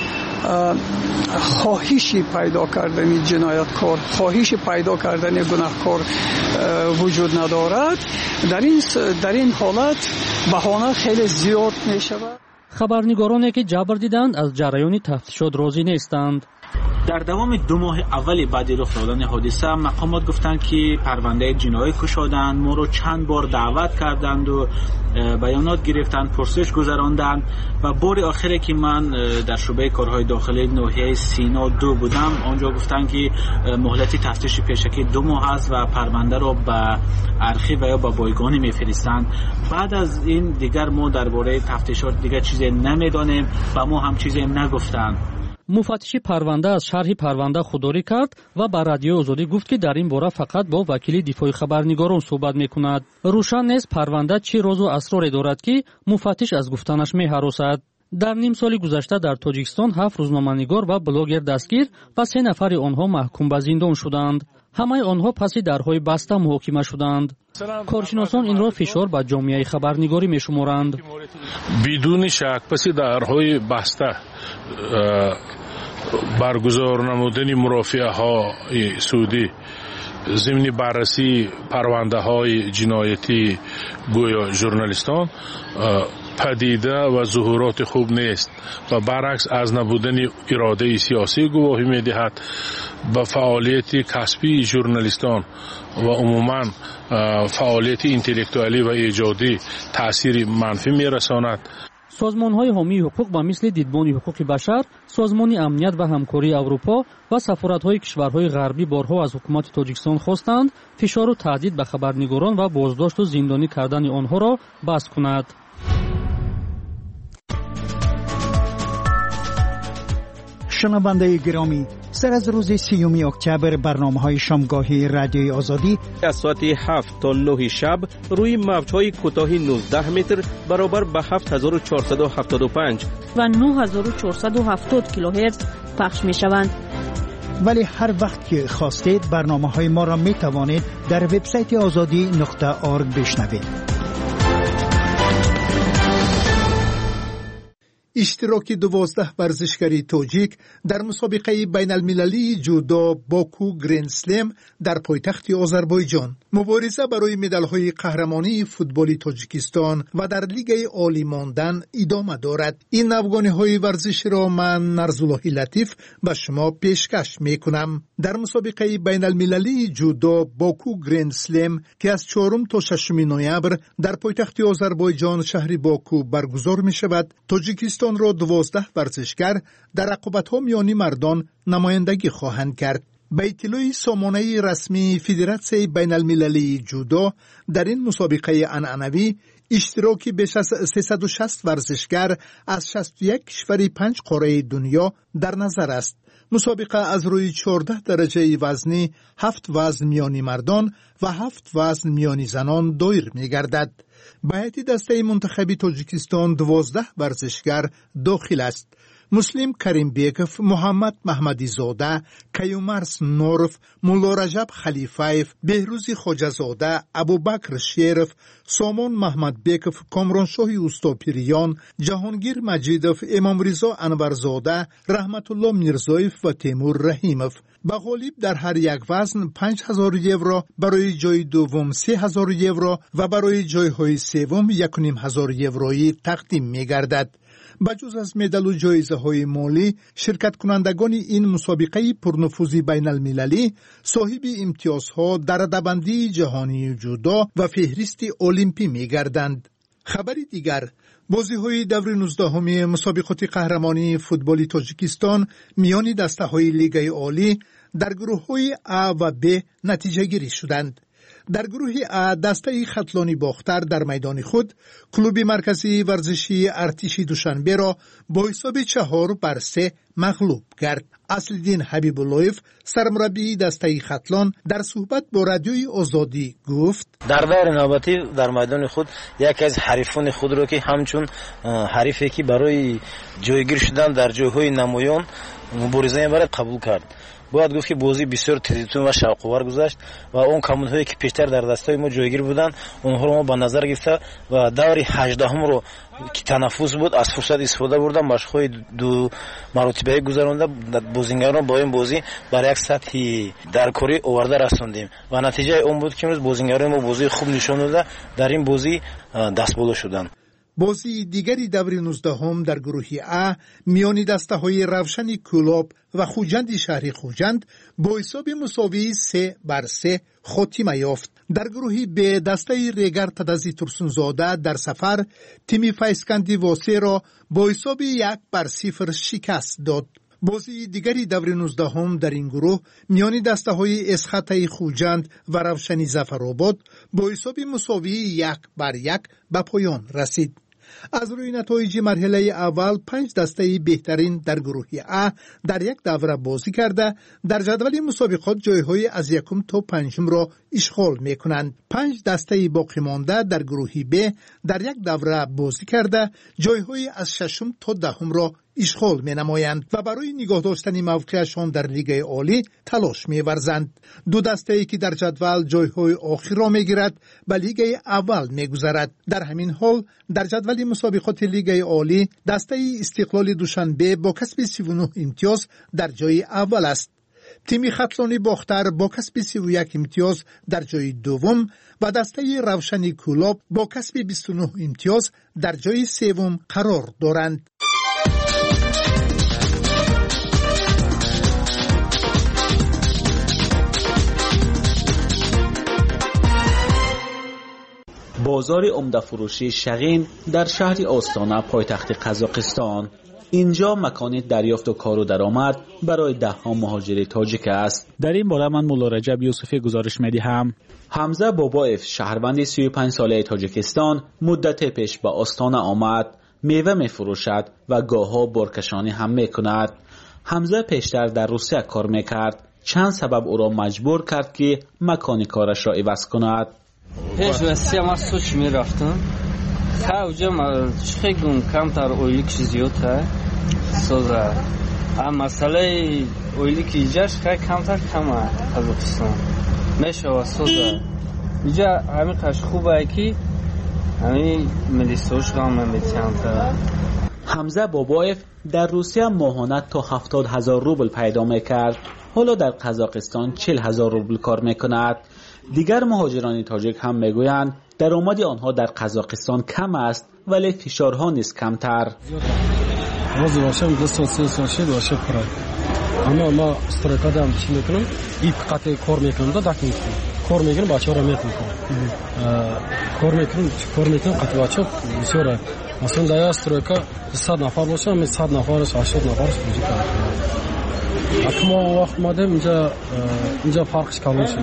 خواهشی پیدا کردن جنایتکار، خواهش پیدا کردن گناهکار وجود ندارد، در این حالت بهانه خیلی زیاد می شود.
خبرنگارانی که جبر دیدند از جریان تفتیشات راضی نیستند.
در دوام 2 ماه اول بعد رخ دادن حادثه مقامات گفتند که پرونده جنایی گشادند، ما رو چند بار دعوت کردند و بیانات گرفتند، پرسش گذراندند و بار آخری که من در شعبه کارهای داخلی ناحیه سینا 2 بودم، آنجا گفتند که مهلت تفتیش پیشکی 2 ماه است و پرونده را به ارشیو و یا به بایگانی میفرستند. بعد از این دیگر ما درباره تفتیشات دیگر چیزی نمیدانیم و ما هم چیزی نگفتند.
مفتش پرونده از شرح پرونده خودداری کرد و به رادیو آزادی گفت که در این باره فقط با وکیل دفاع خبرنگاران صحبت میکند. روشن نیست پرونده چه راز و اسراری دارد که مفتش از گفتنش میهراسد. дар ним соли гузашта дар тоҷикистон 7 рӯзноманигор ва блогер дастгир ва 3 нафари онҳо маҳкум ба зиндон шуданд. ҳамаи онҳо паси дарҳои баста муҳокима шуданд. коршиносон инро фишор ба ҷомеаи хабарнигорӣ мешуморанд.
бидуни шак паси дарҳои баста баргузор намудани мурофиаҳои судӣ зимни баррасии парвандаҳои ҷиноятии гӯё журналистон падида ва зуҳуроти хуб нест ва баръакс аз набудани иродаи сиёсӣ гувоҳӣ медиҳад. ба фаъолияти касбии журналистон ва умуман фаъолияти интеллектуалӣ ва эҷодӣ таъсири манфӣ мерасонад.
созмонҳои ҳомии ҳуқуқ ба мисли дидбони ҳуқуқи башар, созмони амният ва ҳамкории аврупо ва сафоратҳои кишварҳои ғарбӣ борҳо аз ҳукумати тоҷикистон хостанд фишору таҳдид ба хабарнигорон ва боздошту зиндонӣ кардани онҳоро баст кунад.
شنونده گرامی، سر از روز 30 اکتبر برنامه‌های شامگاهی رادیوی آزادی
از ساعت 7 تا 9 شب روی موج‌های کوتاه 19 متر برابر به 7475
و 9470 کیلوهرتز پخش می‌شوند.
ولی هر وقت که خواستید برنامه‌های ما را می‌توانید در وبسایت azadi.org بشنوید. اشتراک 12 ورزشکاری تاجیک در مسابقه بین المللی جودو باکو گرند سلم در پایتخت آذربایجان. مبارزه برای مدال‌های قهرمانی فوتبال تاجیکستان و در لیگ عالی ماندن ادامه دارد. این افغانی‌های ورزشی را من نرزالله لطیف به شما پیشکش می‌کنم. در مسابقه بین المللی جودو باکو گرند سلم که از 4 تا 6 نوامبر در پایتخت آذربایجان شهر باکو برگزار می‌شود، تاجیکستان را 12 ورزشگر در رقابت‌ها میانی مردان نمایندگی خواهند کرد. به اطلاع سامانه رسمی فدراسیون بین المللی جودو در این مسابقه عنعنوی اشتراکی بیش از 360 ورزشگر از 61 کشور 5 قاره دنیا در نظر است. مسابقه از روی 14 درجه وزنی 7 وزن میانی مردان و 7 وزن میانی زنان دایر می‌گردد. به هیئت دسته منتخبی تاجیکستان 12 ورزشگر داخل است. مسلم کریم بیکف، محمد محمدی زاده، کیومرس نورف، مولا رجب خلیفایف، بهروزی خواجه زاده، ابوبکر شیرف، سامان محمد بیکف، کامرانشاه اوستاپیریان، جهانگیر مجیدف، امام رضا انورزاده، رحمت الله میرزایف و تیمور رحیمف به غالب در هر یک وزن 5000 یورو، برای جای دوم 3000 یورو و برای جایهای سوم 1500 یورویی تقدیم می‌گردد. بجز از مدال و جایزه های مالی، شرکت کنندگان این مسابقه پرنفوذی بین المللی صاحب امتیازها در رده‌بندی جهانی جودو و فهرست المپی می گردند. خبری دیگر، بازی‌های دور 19 مسابقات قهرمانی فوتبال تاجیکستان میان دسته‌های لیگ عالی در گروه‌های A و B نتیجه گیری شدند. در گروه A دسته خطلانی باختر در میدان خود کلوب مرکزی ورزشی ارتشی دوشنبه را با حساب 4-3 مغلوب کرد. اصل‌الدین حبیب اللهیف سرمربی دسته خطلان در صحبت با رادیوی آزادی گفت
در دور نوبتی در میدان خود یکی از حریفان خود را که همچون حریفی که برای جایگیر شدن در جایهای نمایان مبارزه می‌برد قبول کرد. باید گفت که بازی بسیار تیزتون و شوق‌آور گذشت و اون کامون‌هایی که پیشتر در دستای ما جایگیر بودند اونها رو ما به نظر گرفته و دور 18 رو که تنفس بود از فرصت استفاده بردن مشق‌های 2 مرتبه گذرانده بازیگران با این بازی برای یک سطح درکاری آورده رسوندیم و نتیجه اون بود که امروز بازیگران ما بازی خوب نشون داده در این بازی دستبالا شدند.
بازی دیگری دور 19 در گروه A میان دسته‌های روشن کلاب و خوجند شهر خوجند با حساب مساوی 3-3 خاتمه یافت. در گروه B دسته ریگر تدزی ترسونزاده در سفر تیم فیسکندی واسه را با حساب 1-0 شکست داد. بازی دیگری دور 19 در این گروه میان دسته‌های اسخطه خوجند و روشنی ظفرآباد با حساب مساوی 1-1 به پایان رسید.
از روی نتایج مرحله اول 5 دسته بهترین در گروه ا در یک دوره بازی کرده در جدول مسابقات جایهای از یکم تا پنجم را اشغال می کنند. 5 دسته باقی مانده در گروه ب در یک دوره بازی کرده جایهای از ششم تا دهم را اشغال می نمایند و برای نگاه داشتن موقعشان در لیگ عالی تلاش می ورزند. 2 دسته ای که در جدول جایهای آخر را می گیرد به لیگ اول می گذرد. در همین حال در جدول مسابقات لیگ عالی دسته استقلال دوشنبه با کسب 39 امتیاز در جای اول است. تیم خطلانی باختر با کسب 31 امتیاز در جای دوم و دسته روشن کولاب با کسب 29 امتیاز در جای سوم قرار دارند.
بازار عمده فروشی شغین در شهر آستانه پایتخت قزاقستان. اینجا مکان دریافت و کار و درآمد برای ده‌ها مهاجر تاجیک است.
در این باره من مولا رجب یوسفی گزارش می‌دهم.
حمزه بابایف شهروند 35 ساله تاجیکستان مدت پیش به آستانه آمد. میوه می‌فروشد و گاه‌ها بارکشانی هم می‌کند. حمزه پیشتر در روسیه کار می‌کرد. چند سبب او را مجبور کرد که مکان کارش را عوض کند.
پیش روسیه ما سوچ می‌رفتم. اونجا خیلی کمتر اویلیک زیاد سوزه. اما مسئله اویلیک اینجاش خیلی کمتر کمه قزاقستان. میشه سوزه. اینجا همین قش خوبه که همین ملیسوش هم میتونم.
حمزه بابایف در روسیه ماهانه تا 70,000 روبل پیدا میکرد. حالا در قزاقستان 40,000 روبل کار میکند. دیگر مهاجران تاجیک هم میگویند درآمد آنها در قزاقستان کم است ولی فشارها نیز کمتر.
روزی باشم 200 ساعت باشه پره. اما ما استراکا دام چی میکنم؟ این قطع کار میکنم دا داخل کار میکنم بچه‌ها را میکنم. کار میکنم قطع بچه‌ها بسیاره. مثلا در استراکا 100 نفر باشه من 100 نفرش 80 نفرش میکنم. اما وقت مادم اینجا فرقش کم میشه.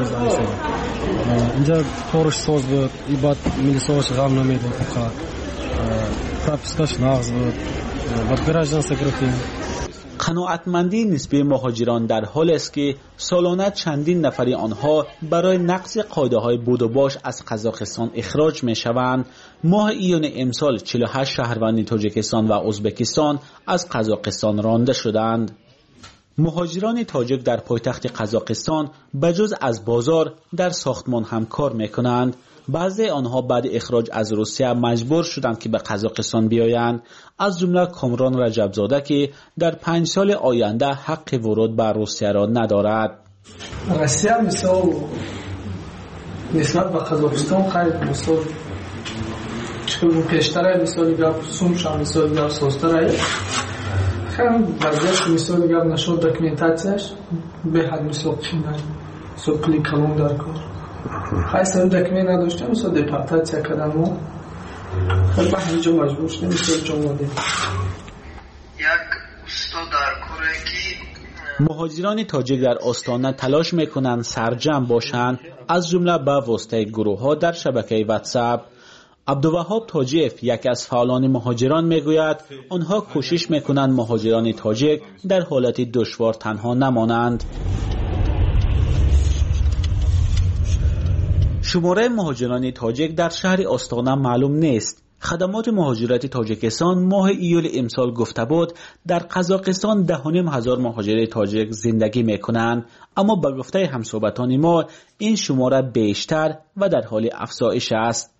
اینجا کارش ساز بود بعد میلیساش غم نمیده فقط پراپستاش ناقص بود بعد گراژن سکرتیم.
قناعتمندی نسبی مهاجران در حال است که سالانه چندین نفری آنها برای نقض قاعده‌های بود و باش از قزاقستان اخراج می‌شوند. ماه ایون امسال 48 شهروند تاجیکستان و ازبکستان از قزاقستان رانده شدند. مهاجران تاجیک در پایتخت قزاقستان بجز از بازار در ساختمان هم کار میکنند. بعضی آنها بعد اخراج از روسیه مجبور شدند که به قزاقستان بیایند، از جمله کامران رجبزاده که در 5 سال آینده حق ورود به روسیه را ندارد.
روسیه مثال نسبت به قزاقستان خیلی مثال چون پیشتره مثال گپ سومش هم مثال گپ سازتره خیلی وضعیت مثال گپ نشد دکمنتاسیش به حد مثال چینه مثال کلیک کلون در کار خیلی سر دکمه نداشته مثال دپارتاسیا کردن ما خیلی به همینجا مجبور شده مثال جمعاده یک
استا در کاره که مهاجران تاجیک در آستانه تلاش میکنند سرجم باشند، از جمله به واسطه گروه ها در شبکه واتساپ. عبدالوهاب تاجیف یکی از فعالان مهاجران میگوید آنها کوشش میکنند مهاجران تاجیک در حالت دشوار تنها نمانند. شماره مهاجران تاجیک در شهر آستانه معلوم نیست. خدمات مهاجرت تاجیکستان ماه ایول امسال گفته بود در قزاقستان 10,500 مهاجر تاجیک زندگی میکنند، اما به گفته همصحبتان ما این شماره بیشتر و در حال افزایش است.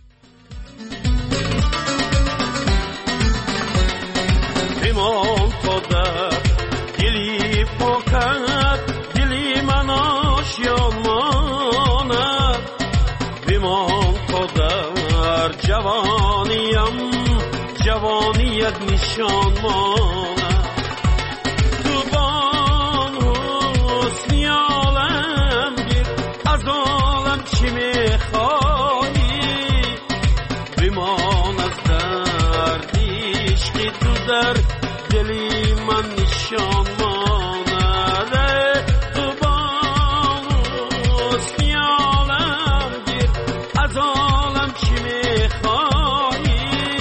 جوانیت نشان مانه تو بان حسنی عالم گیر از عالم چی میخوایی بمان از دردیش که تو در دلی من نشان مانه تو بان حسنی عالم گیر از عالم چی میخوایی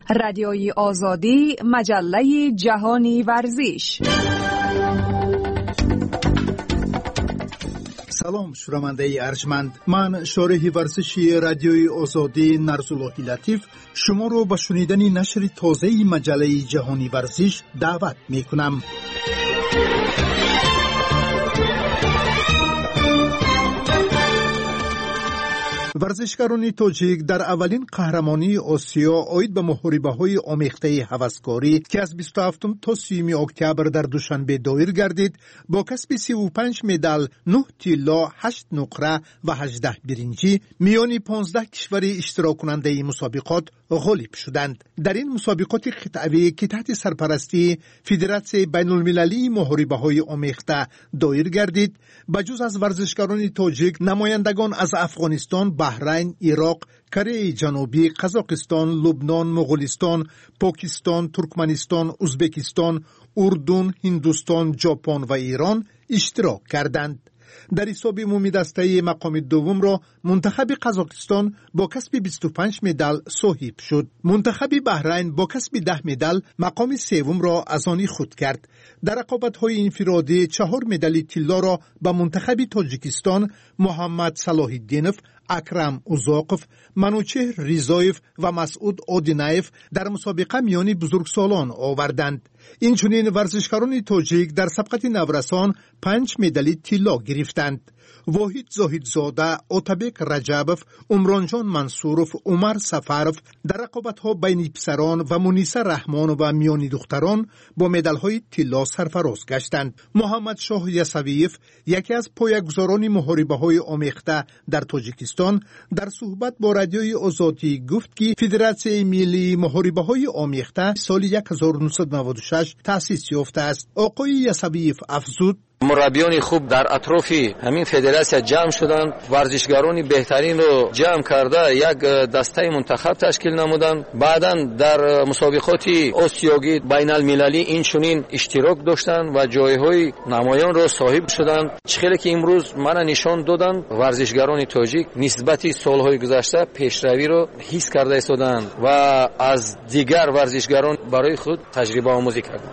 رادیوی آزادی، مجله جهانی ورزش.
سلام شنونده ارجمند، من شارح ورزشی رادیوی آزادی نرزاللهی لطیف شما رو به شنیدن نشر تازه مجله جهانی ورزش دعوت می کنم. ورزشکاران تاجیک در اولین قهرمانی آسیا عاید به محاربه‌های آمیخته هوسکاری که از 27 تا 30 اکتبر در دوشنبه دایر گردید با کسب 35 مدال، 9 طلا، 8 نقره و 18 برنجی میان 15 کشور اشتراک کننده مسابقات غالب شدند. در این مسابقات قطعی که تحت سرپرستی فدراسیون بین المللی محاربه‌های آمیخته دایر گردید، بجز از ورزشکاران تاجیک نمایندگان از افغانستان، بحرین، عراق، کره جنوبی، قزاقستان، لبنان، مغولستان، پاکستان، ترکمنستان، ازبکستان، اردن، هندوستان، ژاپن و ایران اشتراک کردند. در حساب عمومی دسته مقام دوم را منتخب قزاقستان با کسب 25 مدال صاحب شد. منتخب بحرین با کسب 10 مدال مقام سوم را از آن خود کرد. در رقابت‌های انفرادی 4 مدال طلا را به منتخب تاجیکستان محمد صلاح الدینов، اکرم اوزاقov، منوچهر ریزایف و مسعود آدینایف در مسابقه میان بزرگسالان آوردند. اینچنین ورزشکاران تاجیک در سبقت نورسان 5 مدال طلا گرفتند. واحد زاهدزاده، آتابک رجبов، عمرانجان منصورov، عمر سفرov در رقابت‌ها بین پسران و منیسه رحمان و میان دختران با مدال‌های طلا سرفراز گشتند. محمد شاه یسویف، یکی از پایه‌گذاران محاربه‌های آمیخته در تاجیکستان، در صحبت با رادیوی آزادی گفت که فدراسیون ملی محاربه‌های آمیخته سال 1996 تأسیس یافته است. آقای یسویف افزود:
مربیان خوب در اطراف همین فدراسیون جمع شدند، ورزشکاران بهترین رو جمع کرده یک دسته منتخب تشکیل نمودند. بعداً در مسابقات آسیایی بین المللی این چنین اشتراک داشتند و جایهای نمایان را صاحب شدند. چخیلی که امروز من نشان دادند ورزشکاران تاجیک نسبت سالهای گذشته پیشروی را حس کرده ایستادند و از دیگر ورزشکاران برای خود تجربه آموزی کردند.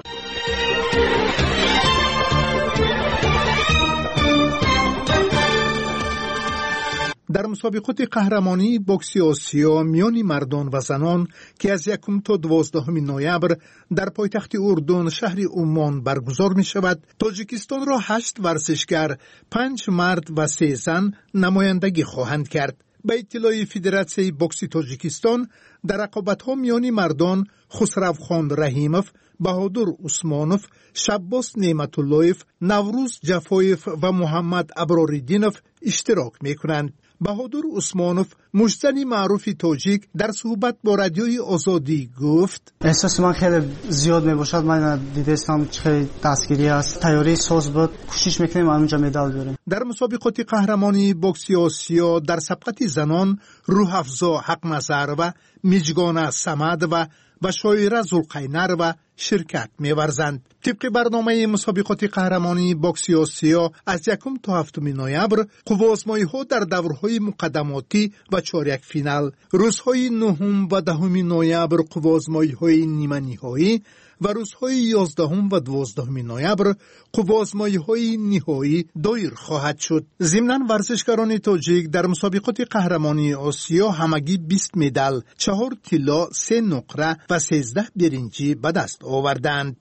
در مسابقات قهرمانی بوکس آسیا میان مردان و زنان که از 1 تا 12 نوامبر در پایتخت اردن شهر عمان برگزار می شود، تاجیکستان را 8 ورزشکار، 5 مرد و 3 زن نمایندگی خواهند کرد. به اطلاع فدراسیون بوکس تاجیکستان در رقابت‌ها میان مردان خسروخان رحیمov، بهادر عثمانov، شباس نعمتاللهیف، نوروز جفایف و محمد ابراریدینov اشتراک می کنند. بهادر عثمانov، مجزن معروف تاجیک، در صحبت با رادیوی آزادی گفت:
احساس من خیلی زیاد می باشد. من دیدستم خیلی دستگیری است، تیاری ساز بود، کوشش میکنیم اونجا مدال بیاریم. در مسابقات قهرمانی بوکس آسیا در سبقت زنان روح‌افزا حق‌نظر و میجگانه صمد و شایره زلقینر و شرکت می‌ورزند. طبق برنامه مسابقات قهرمانی بوکس آسیا از 1 تا 7 نوامبر قوازمایی‌ها در دورهای مقدماتی و چهارک فینال، روزهای 9 و 10 نوامبر قوازمایی‌های نیمه نهایی و روزهای 11 و 12 نوامبر قوازمایی‌های نهایی دایر خواهد شد. ضمناً ورزشکاران تاجیک در مسابقات قهرمانی آسیا همگی 20 مدال، 4 طلا، 3 نقره و 13 برنجی به دست آوردند.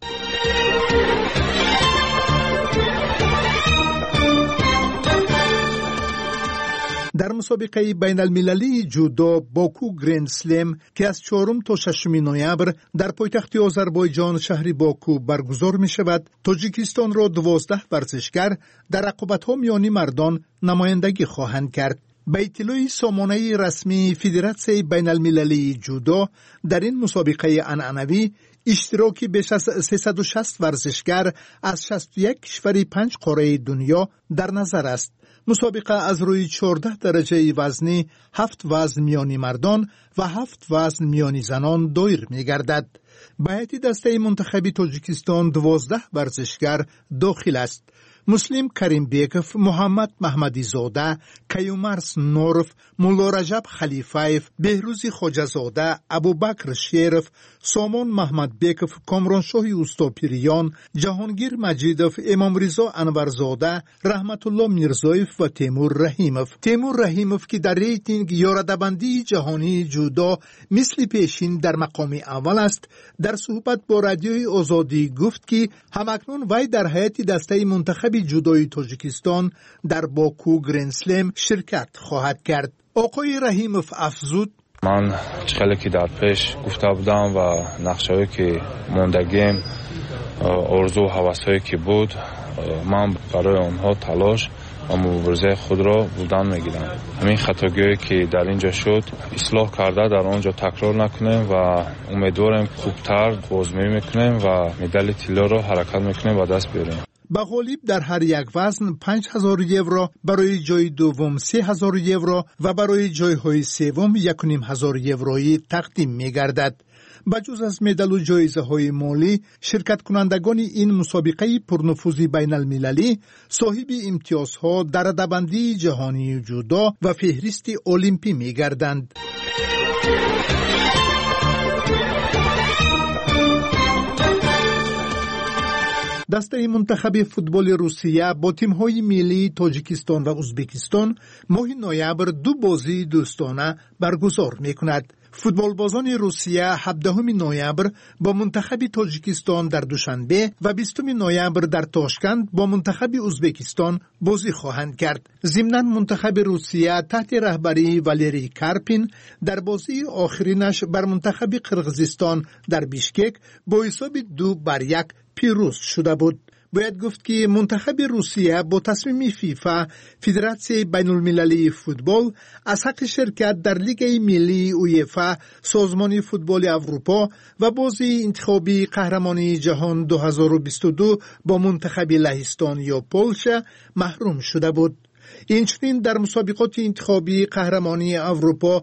در مسابقه بین المللی جودو باکو گرند سلم که از 4 تا 6 نوامبر در پایتخت آذربایجان شهر باکو برگزار می شود، تاجیکستان را 12 ورزشکار در رقابت‌ها میان مردان نمایندگی خواهند کرد. به اطلاع سامانه رسمی فدراسیون بین المللی جودو در این مسابقه عنعنوی اشتراکی بیش از 360 ورزشکار از 61 کشور 5 قاره دنیا در نظر است. مسابقه از روی 14 درجه وزنی 7 وزن میانی مردان و 7 وزن میانی زنان دایر می گردد. به هیئت دسته منتخبی تاجیکستان 12 ورزشکار داخل است.
مسلم کریمبیکов، محمد محمدیزاده، کیومرس نورف، مولا رجب خلیفایف، بهروز خواجه‌زاده، ابوبکر شیرف، سامان محمدبیکov، کامرانشاه اوستاپیریان، جهانگیر مجیدov، امام رضا انورزاده، رحمت الله میرزایف و تیمور رحیمov که در ریتینگ یارده‌بندی جهانی جودو مثل پیشین در مقام اول است، در صحبت با رادیوی آزادی گفت که همکنون وی در هیئت دسته منتخب جودوی تاجیکستان در باکو گرندسلم شرکت خواهد کرد. آقای رحیمov افزود:
من خیلی که در پیش گفته بودم و نقشه‌ای که موندگیم، آرزو و هوس‌هایی که بود، من برای آنها تلاش و مبارزه خود را بودن میگیرم. همین خطاگیری که در اینجا شد اصلاح کرده در آنجا تکرار نکنیم و امیدواریم خوبتر بازجویی میکنیم و مدال طلا را حرکت میکنیم و دست بیاریم.
به غالب در هر یک وزن 5000 یورو، برای جای دوم 3000 یورو و برای جایهای سوم 1500 یورویی تقدیم می‌گردد. بجز از مدال و جایزه های مالی، شرکت کنندگان این مسابقه پرنفوذ بین المللی صاحب امتیازها در رده‌بندی جهانی جودو و فهرست المپی می‌گردند. دسته منتخب فوتبال روسیه با تیم‌های ملی تاجیکستان و ازبکستان ماه نوامبر 2 بازی دوستانه برگزار می‌کند. فوتبالبازان روسیه 17 نوامبر با منتخب تاجیکستان در دوشنبه و 20 نوامبر در تاشکند با منتخب ازبکستان بازی خواهند کرد. ضمناً منتخب روسیه تحت رهبری والری کارپین در بازی آخرینش بر منتخب قرقیزستان در بیشکک با حساب 2-1 پیروز شده بود. باید گفت که منتخب روسیه با تصمیم فیفا، فدراسیون بین المللی فوتبال، از حق شرکت در لیگ ملی اویفا، سازمان فوتبال اروپا و بازی انتخابی قهرمانی جهان 2022 با منتخب لهستان یا پولشا محروم شده بود. اینچنین در مسابقات انتخابی قهرمانی اروپا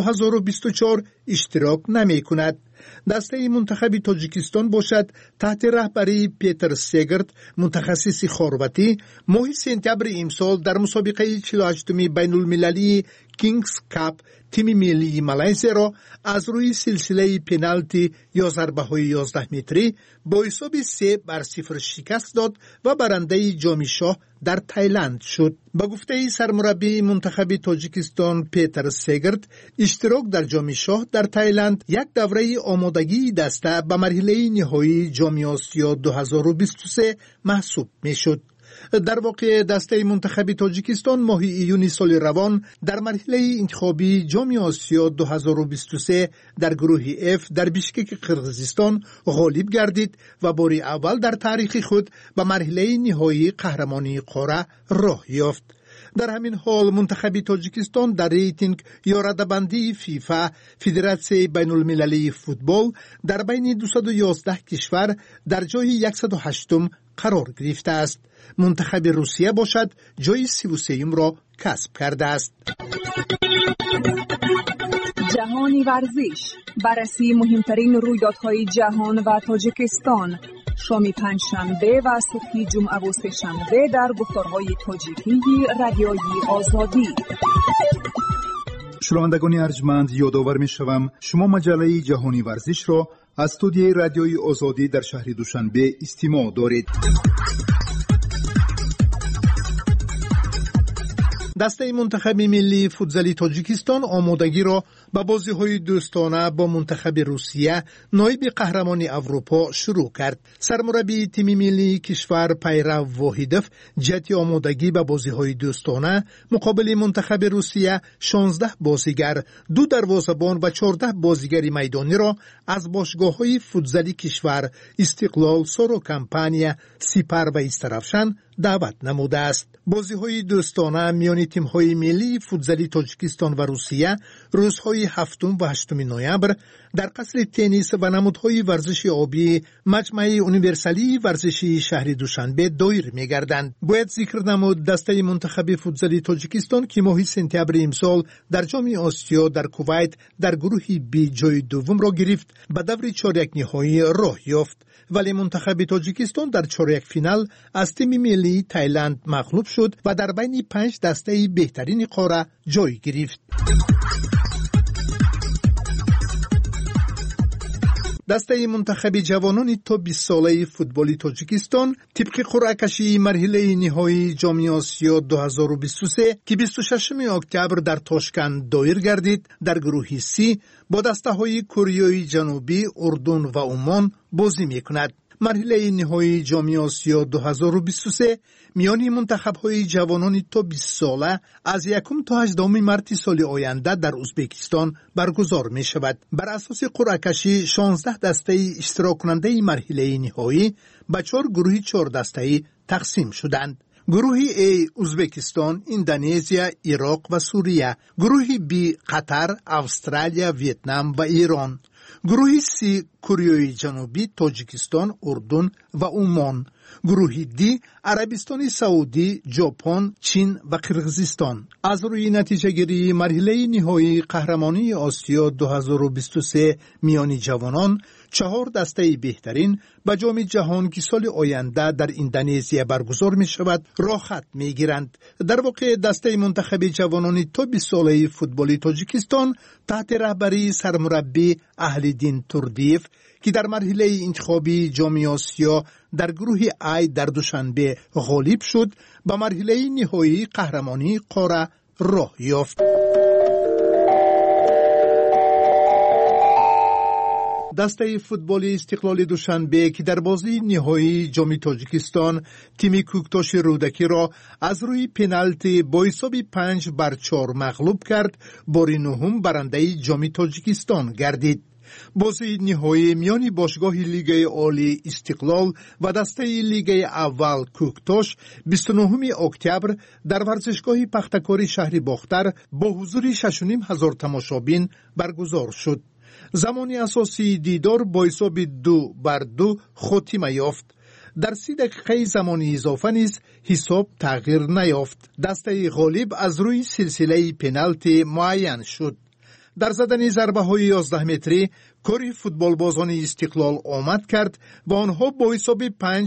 2024 اشتراک نمی کند. دسته منتخب تاجیکستان باشد تحت رهبری پیتر سگرت، متخصص خارواتی، ماه سپتامبر امسال در مسابقه 48 بین المللی کینگز کاپ تیم ملی مالزی را از روی سلسله پنالتی یا ضربه‌های 11 متری با حساب 3-0 شکست داد و برنده جام شاه در تایلند شد. با گفته سرمربی منتخب تاجیکستان پیتر سگرت، اشتراک در جام شاه در تایلند یک دوره آمادگی دسته به مرحله نهایی جام آسیا 2023 محسوب میشد. در واقع دسته منتخب تاجیکستان ماه ایون سال روان در مرحله انتخابی جام آسیا 2023 در گروه F در بیشکک قرقیزستان غالب گردید و بار اول در تاریخ خود به مرحله نهایی قهرمانی قاره راه یافت. در همین حال منتخب تاجیکستان در ریتینگ یا رده‌بندی فیفا، فدراسیون بین المللی فوتبال، در بین 211 کشور در جای 108 قرار گرفته است. منتخب روسیه باشد جای 33 را کسب کرده است.
جهانی ورزش، بررسی مهمترین رویدادهای جهان و تاجیکستان، شام پنجشنبه و صبح جمعه و سه‌شنبه در گفتارهای تاجیکی رادیوی آزادی.
شنوندگان ارجمند، یادآور می‌شوم شما مجله جهانی ورزش را از استودیوی رادیوی آزادی در شهر دوشنبه استماع دارید.
دسته منتخب ملی فوتزالی تاجیکستان آمادگی را به بازی‌های دوستانه با منتخب روسیه نایب قهرمان اروپا شروع کرد. سرمربی تیم ملی کشور پیرو واحدوف جهت آمادگی به بازی‌های دوستانه مقابل منتخب روسیه 16 بازیگر، 2 دروازه‌بان و 14 بازیگر میدانی را از باشگاه‌های فوتزالی کشور استقلال، سورو کمپانیا، سپر و استرافشان دعوت نموده است. بازی‌های دوستانه میان تیم‌های ملی فوتزالی تاجیکستان و روسیه روزهای 7 و 8 نوامبر در قصر تنیس و نمودهای ورزش آبی مجمع یونیورسالی ورزشی شهر دوشنبه دایر می‌گردند. باید ذکر نمود دسته منتخب فوتزالی تاجیکستان که ماه سپتامبر امسال در جام آسیا در کویت در گروه بی جای دوم را گرفت، به دور چهارک نهایی راه یافت، ولی منتخب تاجیکستان در چهارک فینال از تیم ملی ملی تایلند مغلوب شد و در بین 5 دسته بهترین قاره جای گرفت. دسته منتخب جوانان تا 20 ساله فوتبال تاجیکستان طبق قرعه کشی مرحله نهایی جام آسیا 2023 که 26 اکتبر در تاشکند دایر گردید در گروه سی با دسته های کره جنوبی، اردن و عمان بازی میکند. مرحله نهایی جام آسیا 2023 میان منتخب‌های جوانان تا 20 ساله از 1 تا 18 مارس سال آینده در ازبکستان برگزار می شود. بر اساس قرعه کشی 16 دسته اشتراک کننده مرحله نهایی به 4 گروه 4 دسته تقسیم شدند. گروه A ازبکستان، اندونزیا، عراق و سوریه. گروه B قطر، استرالیا، ویتنام و ایران. گروه C کره جنوبی، تاجیکستان، اردن و عمان. گروه دی عربستان سعودی، ژاپن، چین و قرقیزستان. از روی نتیجه گیری مرحله نهایی قهرمانی آسیا 2023 میان جوانان 4 دسته بهترین به جام جهان که سال آینده در اندونزیا برگزار می شود راه خط می گیرند. در واقع دسته منتخب جوانان تا 20 ساله فوتبال تاجیکستان تحت رهبری سرمربی اهل‌دین توردیف که در مرحله انتخابی جام آسیا در گروه ای در دوشنبه غالب شد به مرحله نهایی قهرمانی قاره راه یافت. دسته فوتبال استقلال دوشنبه که در بازی نهایی جام تاجیکستان تیم کوکتاش رودکی را از روی پنالتی با حساب 5-4 مغلوب کرد، بار نهم برنده جام تاجیکستان گردید. بازی نهایی میان باشگاه لیگ عالی استقلال و دسته لیگ اول کوکتاش 29 اکتبر در ورزشگاه پختکاری شهر باختر با حضور 6,500 تماشابین برگزار شد. زمان اساسی دیدار با حساب 2-2 خاتمه یافت. در 30 دقیقه زمان اضافه نیز حساب تغییر نیافت. دسته غالب از روی سلسله پنالتی معین شد. در زدن ضربه های 11 متری کاری فوتبال بازان استقلال آمد کرد و آنها با حساب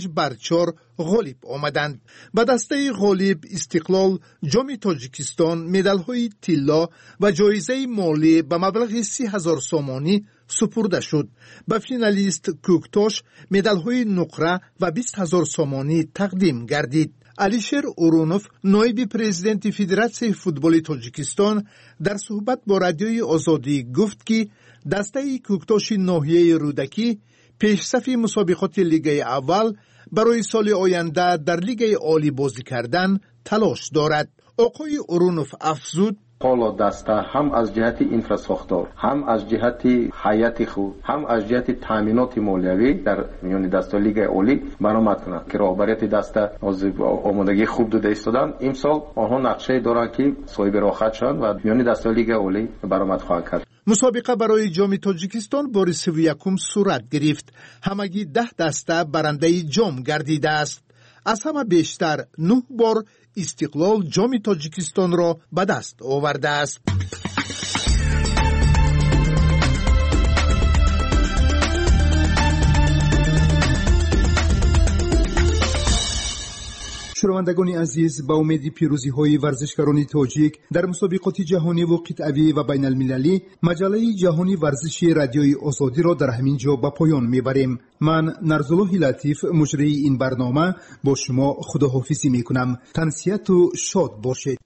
5-4 غالب آمدند. به دسته غالب استقلال جام تاجیکستان مدال های طلا و جایزه مالی به مبلغ 30,000 سومانی سپرده شد. به فینالیست کوکتاش مدال های نقره و 20,000 سومانی تقدیم گردید. علیشیر اورونوف نایب پرزیدنت فدراسیون فوتبال تاجیکستان در صحبت با رادیوی آزادی گفت که دسته کوکتاش ناحیه رودکی پیشصف مسابقات لیگ اول برای سال آینده در لیگ عالی بازی کردن تلاش دارد. آقای اورونوف افزود
حالا دسته هم از جهت اینفراساختار، هم از جهت هیئت خود، هم از جهت تامینات مالیوی در میان دسته لیگ عالی برآمد کنند که رهبریت دسته از آمادگی خوب داده ایستادند. امسال آنها نقشه دارند که صاحب راه خط شوند و میان دسته لیگ عالی برآمد خواهند کرد.
مسابقه برای جام تاجیکستان بار 31 صورت گرفت. همگی 10 دسته برنده جام گردیده است. از همه بیشتر 9 بار استقلال جام تاجیکستان را به دست آورده است.
شنوندگان عزیز، با امید پیروزی های ورزشکاران تاجیک در مسابقات جهانی و قطعی و بین المللی مجله جهانی ورزشی رادیوی آزادی را در همین جا به پایان میبریم. من نرزالله لطیف مجری این برنامه با شما خداحافظی میکنم. تنسیت و شاد باشید.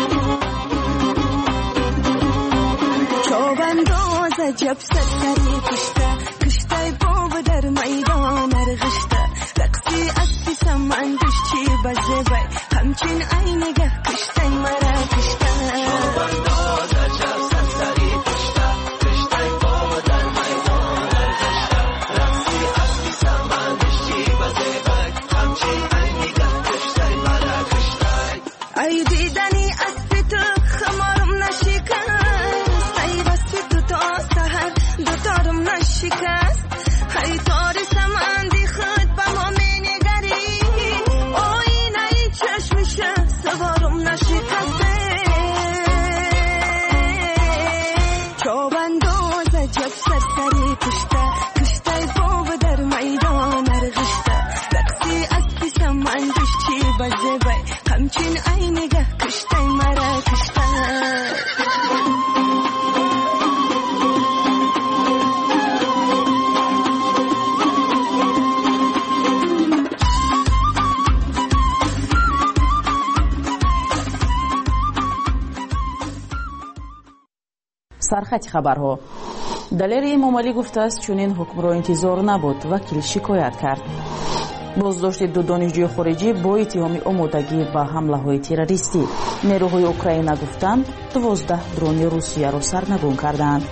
چوبنداز جب سری کشته باب در میدان ارغشته رقصی اسبی سمندش چی بزبای همچین عینگه کشته مرا کشته چوبنداز جب سری کشته باب در میدان ارغشته رقصی اسبی سمندش چی بزبای همچین عینگه کشته مرا کشته ای دیدنی اسبی تو خمارم نشکست ای بستی تو تا سهر دوتارم نشکست ای تار سمندی خود با ما مینگری آینه ای چشمشه سوارم نشکسته
سرخط خبرها. دلیر امامعلی گفته است چنین حکم را انتظار نبود. وکیل شکایت کرد. بازداشت دو دانشجوی خارجی با اتهام آمادگی به حمله‌های تروریستی. نیروهای اوکراین گفتند 12 درون روسیه را سرنگون کردند.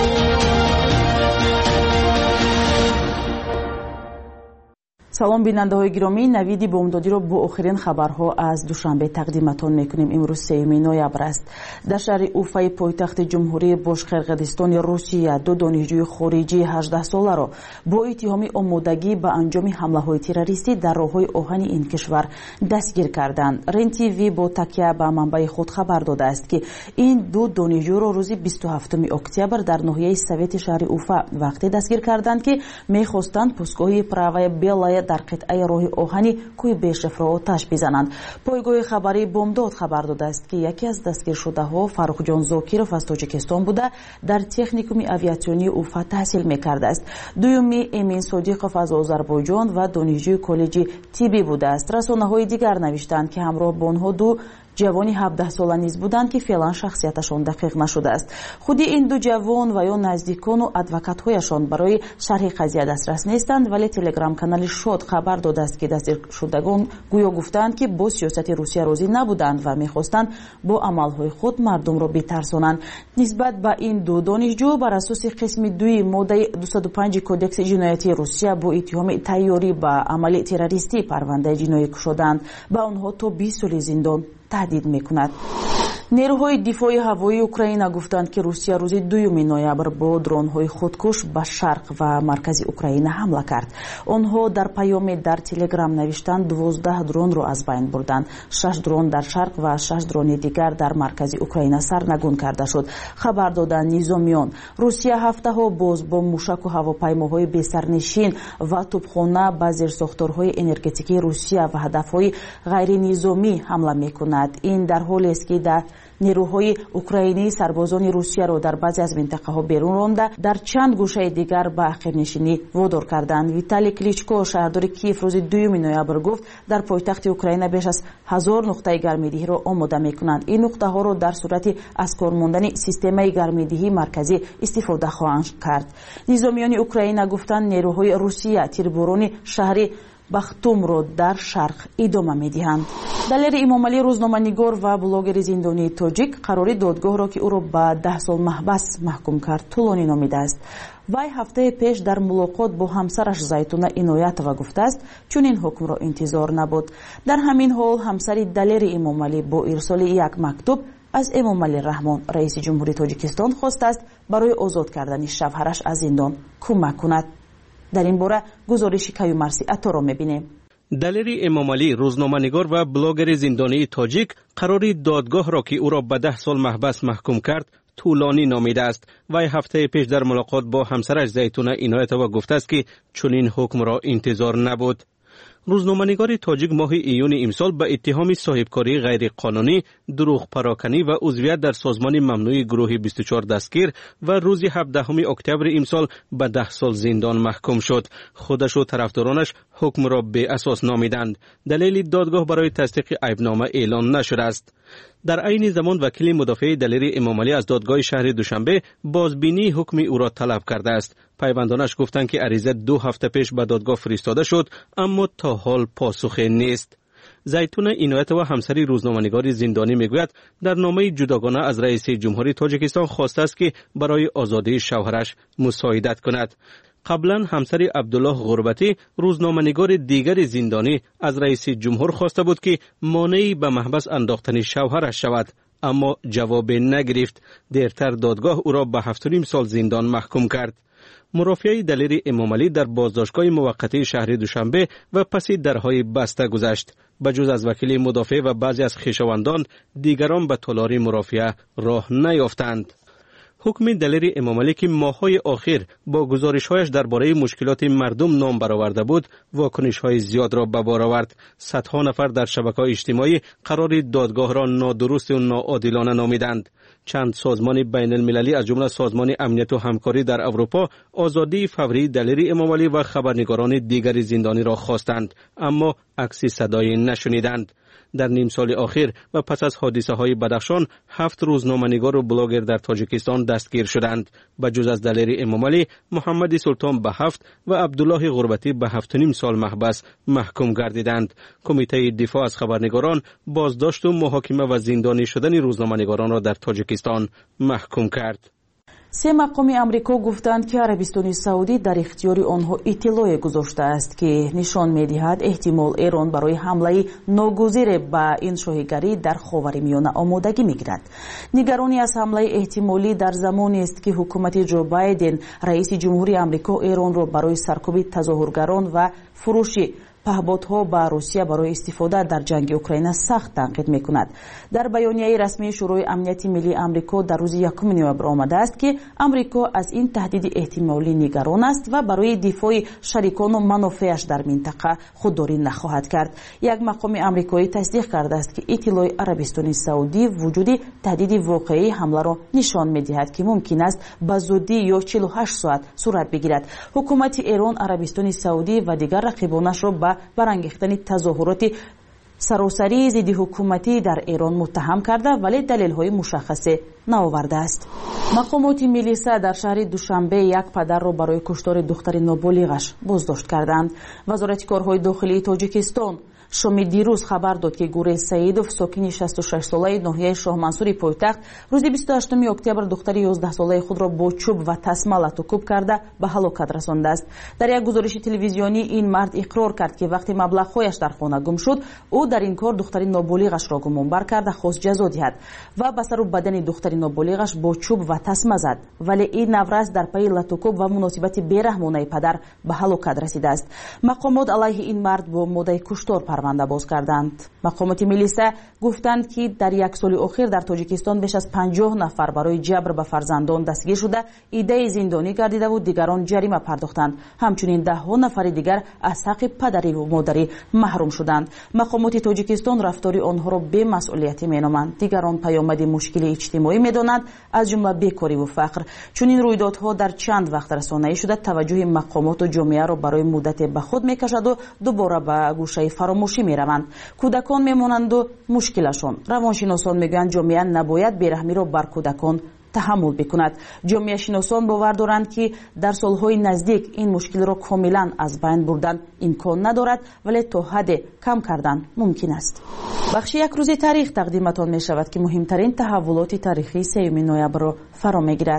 سلام بیننده های گرامی، نوید بامدادی را با آخرین خبرها از دوشنبه تقدیمتان میکنیم. امروز 3 نوامبر است. در شهر اوفای پایتخت جمهوری باشقرقدستان روسیه دو دانشجوی خارجی 18 ساله را با اتهام آمادگی به انجام حمله های تروریستی در راههای آهن این کشور دستگیر کردند. رن تیوی با تکیه به منبع خود خبر داده است که این دو دانشجو را روز 27 اکتبر در ناحیه سویت شهر اوفا وقتی دستگیر کردند که می‌خواستند پاسگاه پراوای بیلای در قطعه راه آهنی کوی بیشف را آتش بزنند. پایگاه خبری بامداد خبر داده است که یکی از دستگیر شده ها فاروق جان زاکیروف از تاجیکستان بوده، در تکنیکوم آویاسیونی اوفا تحصیل می‌کرده است. دومی امین صادقوف از آذربایجان و دانشجوی کالج طبی بوده است. رسانه‌های دیگر نوشتند که همراه با آنها دو جوانی 17 ساله نیز بودند که فعلا شخصیتشان دقیق نشده است. خود این دو جوان و یا نزدیکان و ادوکات‌هایشان برای شرح قضیه دسترس نیستند، ولی تلگرام کانال شاد خبر داده است که دستگیر شدگان گویا گفتند که با سیاست روسیه راضی نبودند و می‌خواستند با عمل‌های خود مردم را بترسانند. نسبت به این دو دانشجو بر اساس قسم 2 ماده 205 کدکس جنایتی روسیه با اتهام تیاری به عمل تروریستی پرونده جنایی شدند. به آنها تا 20 سال زندان تهدید می‌کند. نیروهای دفاع هوایی اوکراین گفتند که روسیه روز 2 نوامبر با درون‌های خودکش به شرق و مرکز اوکراین حمله کرد. آنها در پیام در تلگرام نوشتند 12 درون را از بین بردند. 6 درون در شرق و 6 درون دیگر در مرکز اوکراین سرنگون کرده شد. خبر دادند نظامیان روسیه هفته‌ها باز با موشک و هواپیماهای بی‌سرنشین و توپخانه به زیرساختارهای انرژتیکی روسیه و هدف‌های غیر نظامی حمله می‌کند. این در حالی است که در نیروهای اوکراینی سربازان روسیه را در بعضی از منطقه‌ها بیرون رانده در چند گوشه دیگر به عقب‌نشینی وادار کردند. ویتالی کلیچکو شهردار کیف روز 2 نوامبر گفت در پایتخت اوکراین بیش از 1000 نقطه گرمایدهی را آماده می‌کنند. این نقطه‌ها را در صورت از کار ماندن سیستم گرمایدهی مرکزی استفاده خواهند کرد. نظامیان اوکراین گفتند نیروهای روسیه تیرباران شهری بختوم رو در شرق ادامه می‌دهند. دلیر امامعلی روزنامه‌نگار و بلاگر زندانی تاجیک قرار دادگاه را که او را به 10 سال محبس محکوم کرد طولانی نامیده است. وی هفته پیش در ملاقات با همسرش زیتونه اینایتова گفته است چنین حکم را انتظار نبود. در همین حال همسر دلیر امامعلی با ارسال یک مکتوب از امامعلی رحمان رئیس جمهوری تاجیکستان خواسته است برای آزاد کردن شوهرش از زندان کمک کند. در این باره گزارش کیومرسی عطا را می‌بینیم.
دلیر امامعلی روزنامه‌نگار و بلاگر زندانی تاجیک قرار دادگاه را که او را به 10 سال محبس محکوم کرد طولانی نامیده است. وی هفته پیش در ملاقات با همسرش زیتونه اینایتова گفته است که چنین حکم را انتظار نبود. روزنامه‌نگار تاجیک ماه ایون امسال به اتهام صاحبکاری غیر قانونی، دروغ پراکنی و عضویت در سازمان ممنوع گروه 24 دستگیر و روز 17 اکتبر امسال به 10 سال زندان محکوم شد. خودش و طرفدارانش حکم را بی اساس نامیدند. دلیل دادگاه برای تصدیق عیبنامه اعلان نشده است. در عین زمان وکیل مدافع دلیر امامعلی از دادگاه شهر دوشنبه بازبینی حکم او را طلب کرده است. پیوندانش گفتند که عریضه 2 هفته پیش به دادگاه فرستاده شد اما تا حال پاسخی نیست. زیتونه اینایتова همسری روزنامه‌نگار زندانی میگوید در نامه جداگانه از رئیس جمهوری تاجیکستان خواسته است که برای آزادی شوهرش مساعدت کند. قبلا همسر عبدالله غربتی روزنامه‌نگار دیگر زندانی از رئیس جمهور خواسته بود که مانعی به محبس انداختن شوهرش شود اما جواب نگرفت. دیرتر دادگاه او را به 7.5 سال زندان محکوم کرد. مرافعه دلیر امامعلی در بازداشتگاه موقتی شهر دوشنبه و پس درهای بسته گذشت. بجز از وکیل مدافع و بعضی از خویشاوندان دیگران به تالار مرافعه راه نیافتند. حکم دلیر امامعلی که ماه‌های آخر با گزارش‌هایش درباره مشکلات مردم نام برآورده بود، واکنش‌های زیاد را به بار آورد. صدها نفر در شبکه‌های اجتماعی قرار دادگاه را نادرست و ناعادلانه نامیدند. چند سازمان بین المللی از جمله سازمان امنیت و همکاری در اروپا آزادی فوری دلیر امامعلی و خبرنگاران دیگر زندانی را خواستند اما عکس صدایی نشنیدند. در نیم سال اخیر و پس از حادثه های بدخشان 7 روزنامه‌نگار و بلاگر در تاجیکستان دستگیر شدند. به جز از دلیر امامعلی، محمد سلطان به 7 و عبدالله غربتی به 7.5 سال محبس محکوم گردیدند. کمیته دفاع از خبرنگاران بازداشت و محاکمه و زندانی شدن روزنامه‌نگاران را در تاجیکستان محکوم کرد.
3 مقامی امریکا گفتند که عربستان سعودی در اختیار آنها اطلاع گذاشته است که نشان می‌دهد احتمال ایران برای حمله ناگزیر به این شاهکاری در خاورمیانه آمادگی می‌گیرد. نگرانی از حمله احتمالی در زمانی است که حکومت جو بایدن رئیس جمهوری آمریکا ایران را برای سرکوب تظاهرگران و فروش پهپادها به روسیه برای استفاده در جنگ اوکراین سخت تنقید می‌کند. در بیانیه رسمی شورای امنیت ملی آمریکا در روز 1 نوامبر آمده است که آمریکا از این تهدید احتمالی نگران است و برای دفاع شریکان و منافعش در منطقه خودداری نخواهد کرد. یک مقام آمریکایی تصدیق کرده است که اطلاع عربستان سعودی وجود تهدید واقعی حمله را نشان می‌دهد که ممکن است به زودی یا 48 ساعت صورت بگیرد. حکومت ایران، عربستان سعودی و دیگر رقیبانش را به برانگیختن تظاهرات سراسری ضد حکومتی در ایران متهم کرده ولی دلیل‌های مشخصی نآورده است. مقامات میلیسا در شهر دوشنبه یک پدر را برای کشتار دختر نابالغش بازداشت کردند. وزارت کارهای داخلی تاجیکستان شامی دیروز خبر داد که گوره سعیدوف، ساکن 66 ساله ناحیه شاه منصور پایتخت، روز 28 اکتبر دختر 11 ساله خود را با چوب و تسمه لطوکوب کرده به هلاکت رسانده است. در یک گزارش تلویزیونی این مرد اقرار کرد که وقتی مبلغ‌هایش در خانه گم شد، او در این کار دختر نابالغش را گمانبر کرده خواست جزا دهد و به سر و بدن دختر نابالغش با چوب و تسمه زد، ولی این نورز در پی لطوکوب و مناسبت بی‌رحمانه پدر به هلاکت رسیده است. مقامات علیه این مرد با مدعی کشتار پرونده باز کردند. مقامات میلیسا گفتند که در یک سال اخیر در تاجیکستان بیش از 50 نفر برای جبر به فرزندان دستگیر شده، ایده زندانی گردیده و دیگران جریمه پرداختند. همچنین 10 نفر دیگر از حق پدری و مادری محروم شدند. مقامات تاجیکستان رفتاری آنها را بی‌مسئولیتی مینامند. دیگران پیامد مشکل اجتماعی میدانند، از جمله بیکاری و فقر. چون این رویدادها در چند وقت رسانه‌ای شده، توجه مقامات و جامعه را برای مدت به خود میکشد و دوباره به گوشه فراموشی میروند. کودکان میمانند و مشکلشان. روانشناسان میگویند جامعه نباید بیرحمی را بر کودکان تحمل بکند. جامعه شناسان باور دارند که در سالهای نزدیک این مشکل را کاملا از بین بردن امکان ندارد، ولی تا حد کم کردن ممکن است. بخش یک روز تاریخ تقدیمتان می شود که مهمترین تحولات تاریخی 3 نوامبر را فرا میگیرد.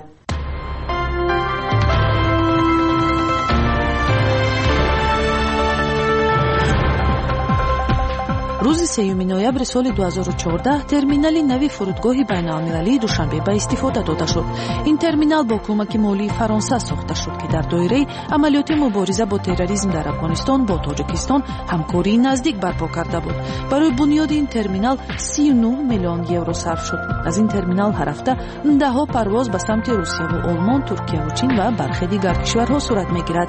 روز 3 نوامبر سال 2014 ترمینال نوی فرودگاه بین‌المللی دوشنبه به استفاده داده شد. این ترمینال با کمک مالی فرانسه ساخته شد که در دایره عملیات مبارزه با تروریسم در افغانستان با تاجیکستان همکاری نزدیک برپا کرده بود. برای بنیاد این ترمینال 39 میلیون یورو صرف شد. از این ترمینال هر هفته ده‌ها پرواز به سمت روسیه و آلمان، ترکیه و چین و برخی دیگر کشورها صورت می‌گیرد.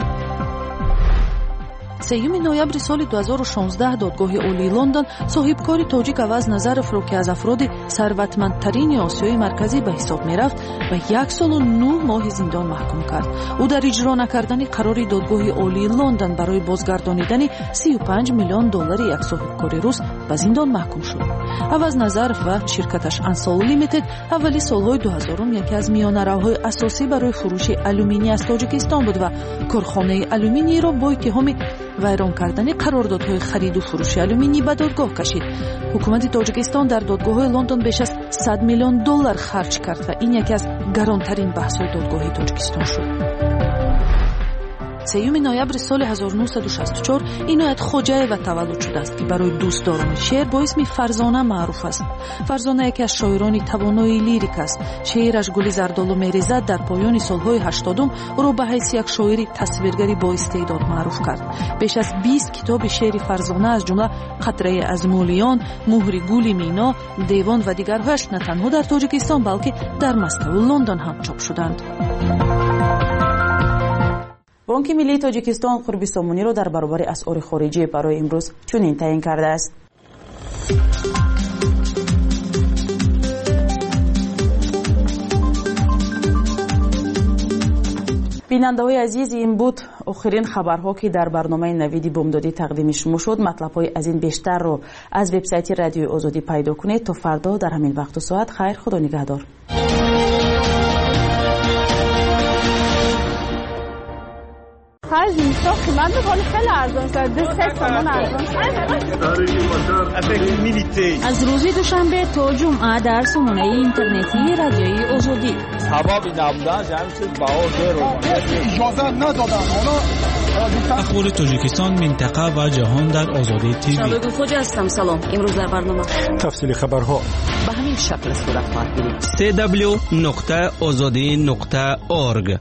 3 نوامبر سال 2016 دادگاه عالی لندن صاحبکار تاجیک عوض نظرف را که از افراد ثروتمندترین آسیای مرکزی به حساب می رفت و 1 سال و 9 ماه زندان محکوم کرد. او در اجرا نکردن قرار دادگاه عالی لندن برای بازگردانیدن 35 میلیون دلار یک صاحبکار روس به زندان محکوم شد. عوض نظرف و شرکتش انسال لیمیتد اولی سالهای 2000 یکی از میانه‌روهای اساسی برای فروش آلومینی از تاجیکستان بود و کارخانه آلومینی را با اتهام ویران کردن قراردادهای خرید و فروش آلومینی به دادگاه کشید. حکومت تاجیکستان در دادگاه لندن بیش از 100 میلیون دلار خرج کرد و این یکی از گرانترین بحث‌های دادگاه تاجیکستان شد. 3 نوامبر سال 1964 عنایت خوجایوا تولد شده است که برای دوستداران شعر با اسم فرزانه معروف است. فرزانه یکی از شاعران توانای لیریک است. شعرش گل زردالو میریزد در پایان سالهای 80 او را به حیث یک شاعر تصویرگری با استعداد معروف کرد. بیش از 20 کتاب شعر فرزانه از جمله قطره از مولیان، مهر گل مینا، دیوان و دیگرهاش نه تنها در تاجیکستان بلکه در مسکو و لندن هم چاپ شدند.
بانک ملی تاجیکستان قرب سامانی را در برابر اسعار خارجی برای امروز چنین تعیین کرده است. بیننده‌های عزیز، این بود آخرین خبرها که در برنامه نوید بامدادی تقدیم شما شد. مطلب‌های از این بیشتر رو از وبسایت رادیوی آزادی پیدا کنید. تا فردا در همین وقت و ساعت خیر، خدا نگهدار.
این سا قیمت حال خیلی ارزان شد. 3 تومان ارزان شد.
از روز دوشنبه تا جمعه در سامانه اینترنتی رادیوی آزادی.
سبب نبودن جمعیت بها رو اجازه ندادن.
اخبار تاجیکستان، منطقه و جهان در آزادی تیوی.
شبکه خوجا هستم. سلام. امروز در برنامه
تفصیل خبرها
به همین شکل صورت خواهد گرفت.
www.azadi.org.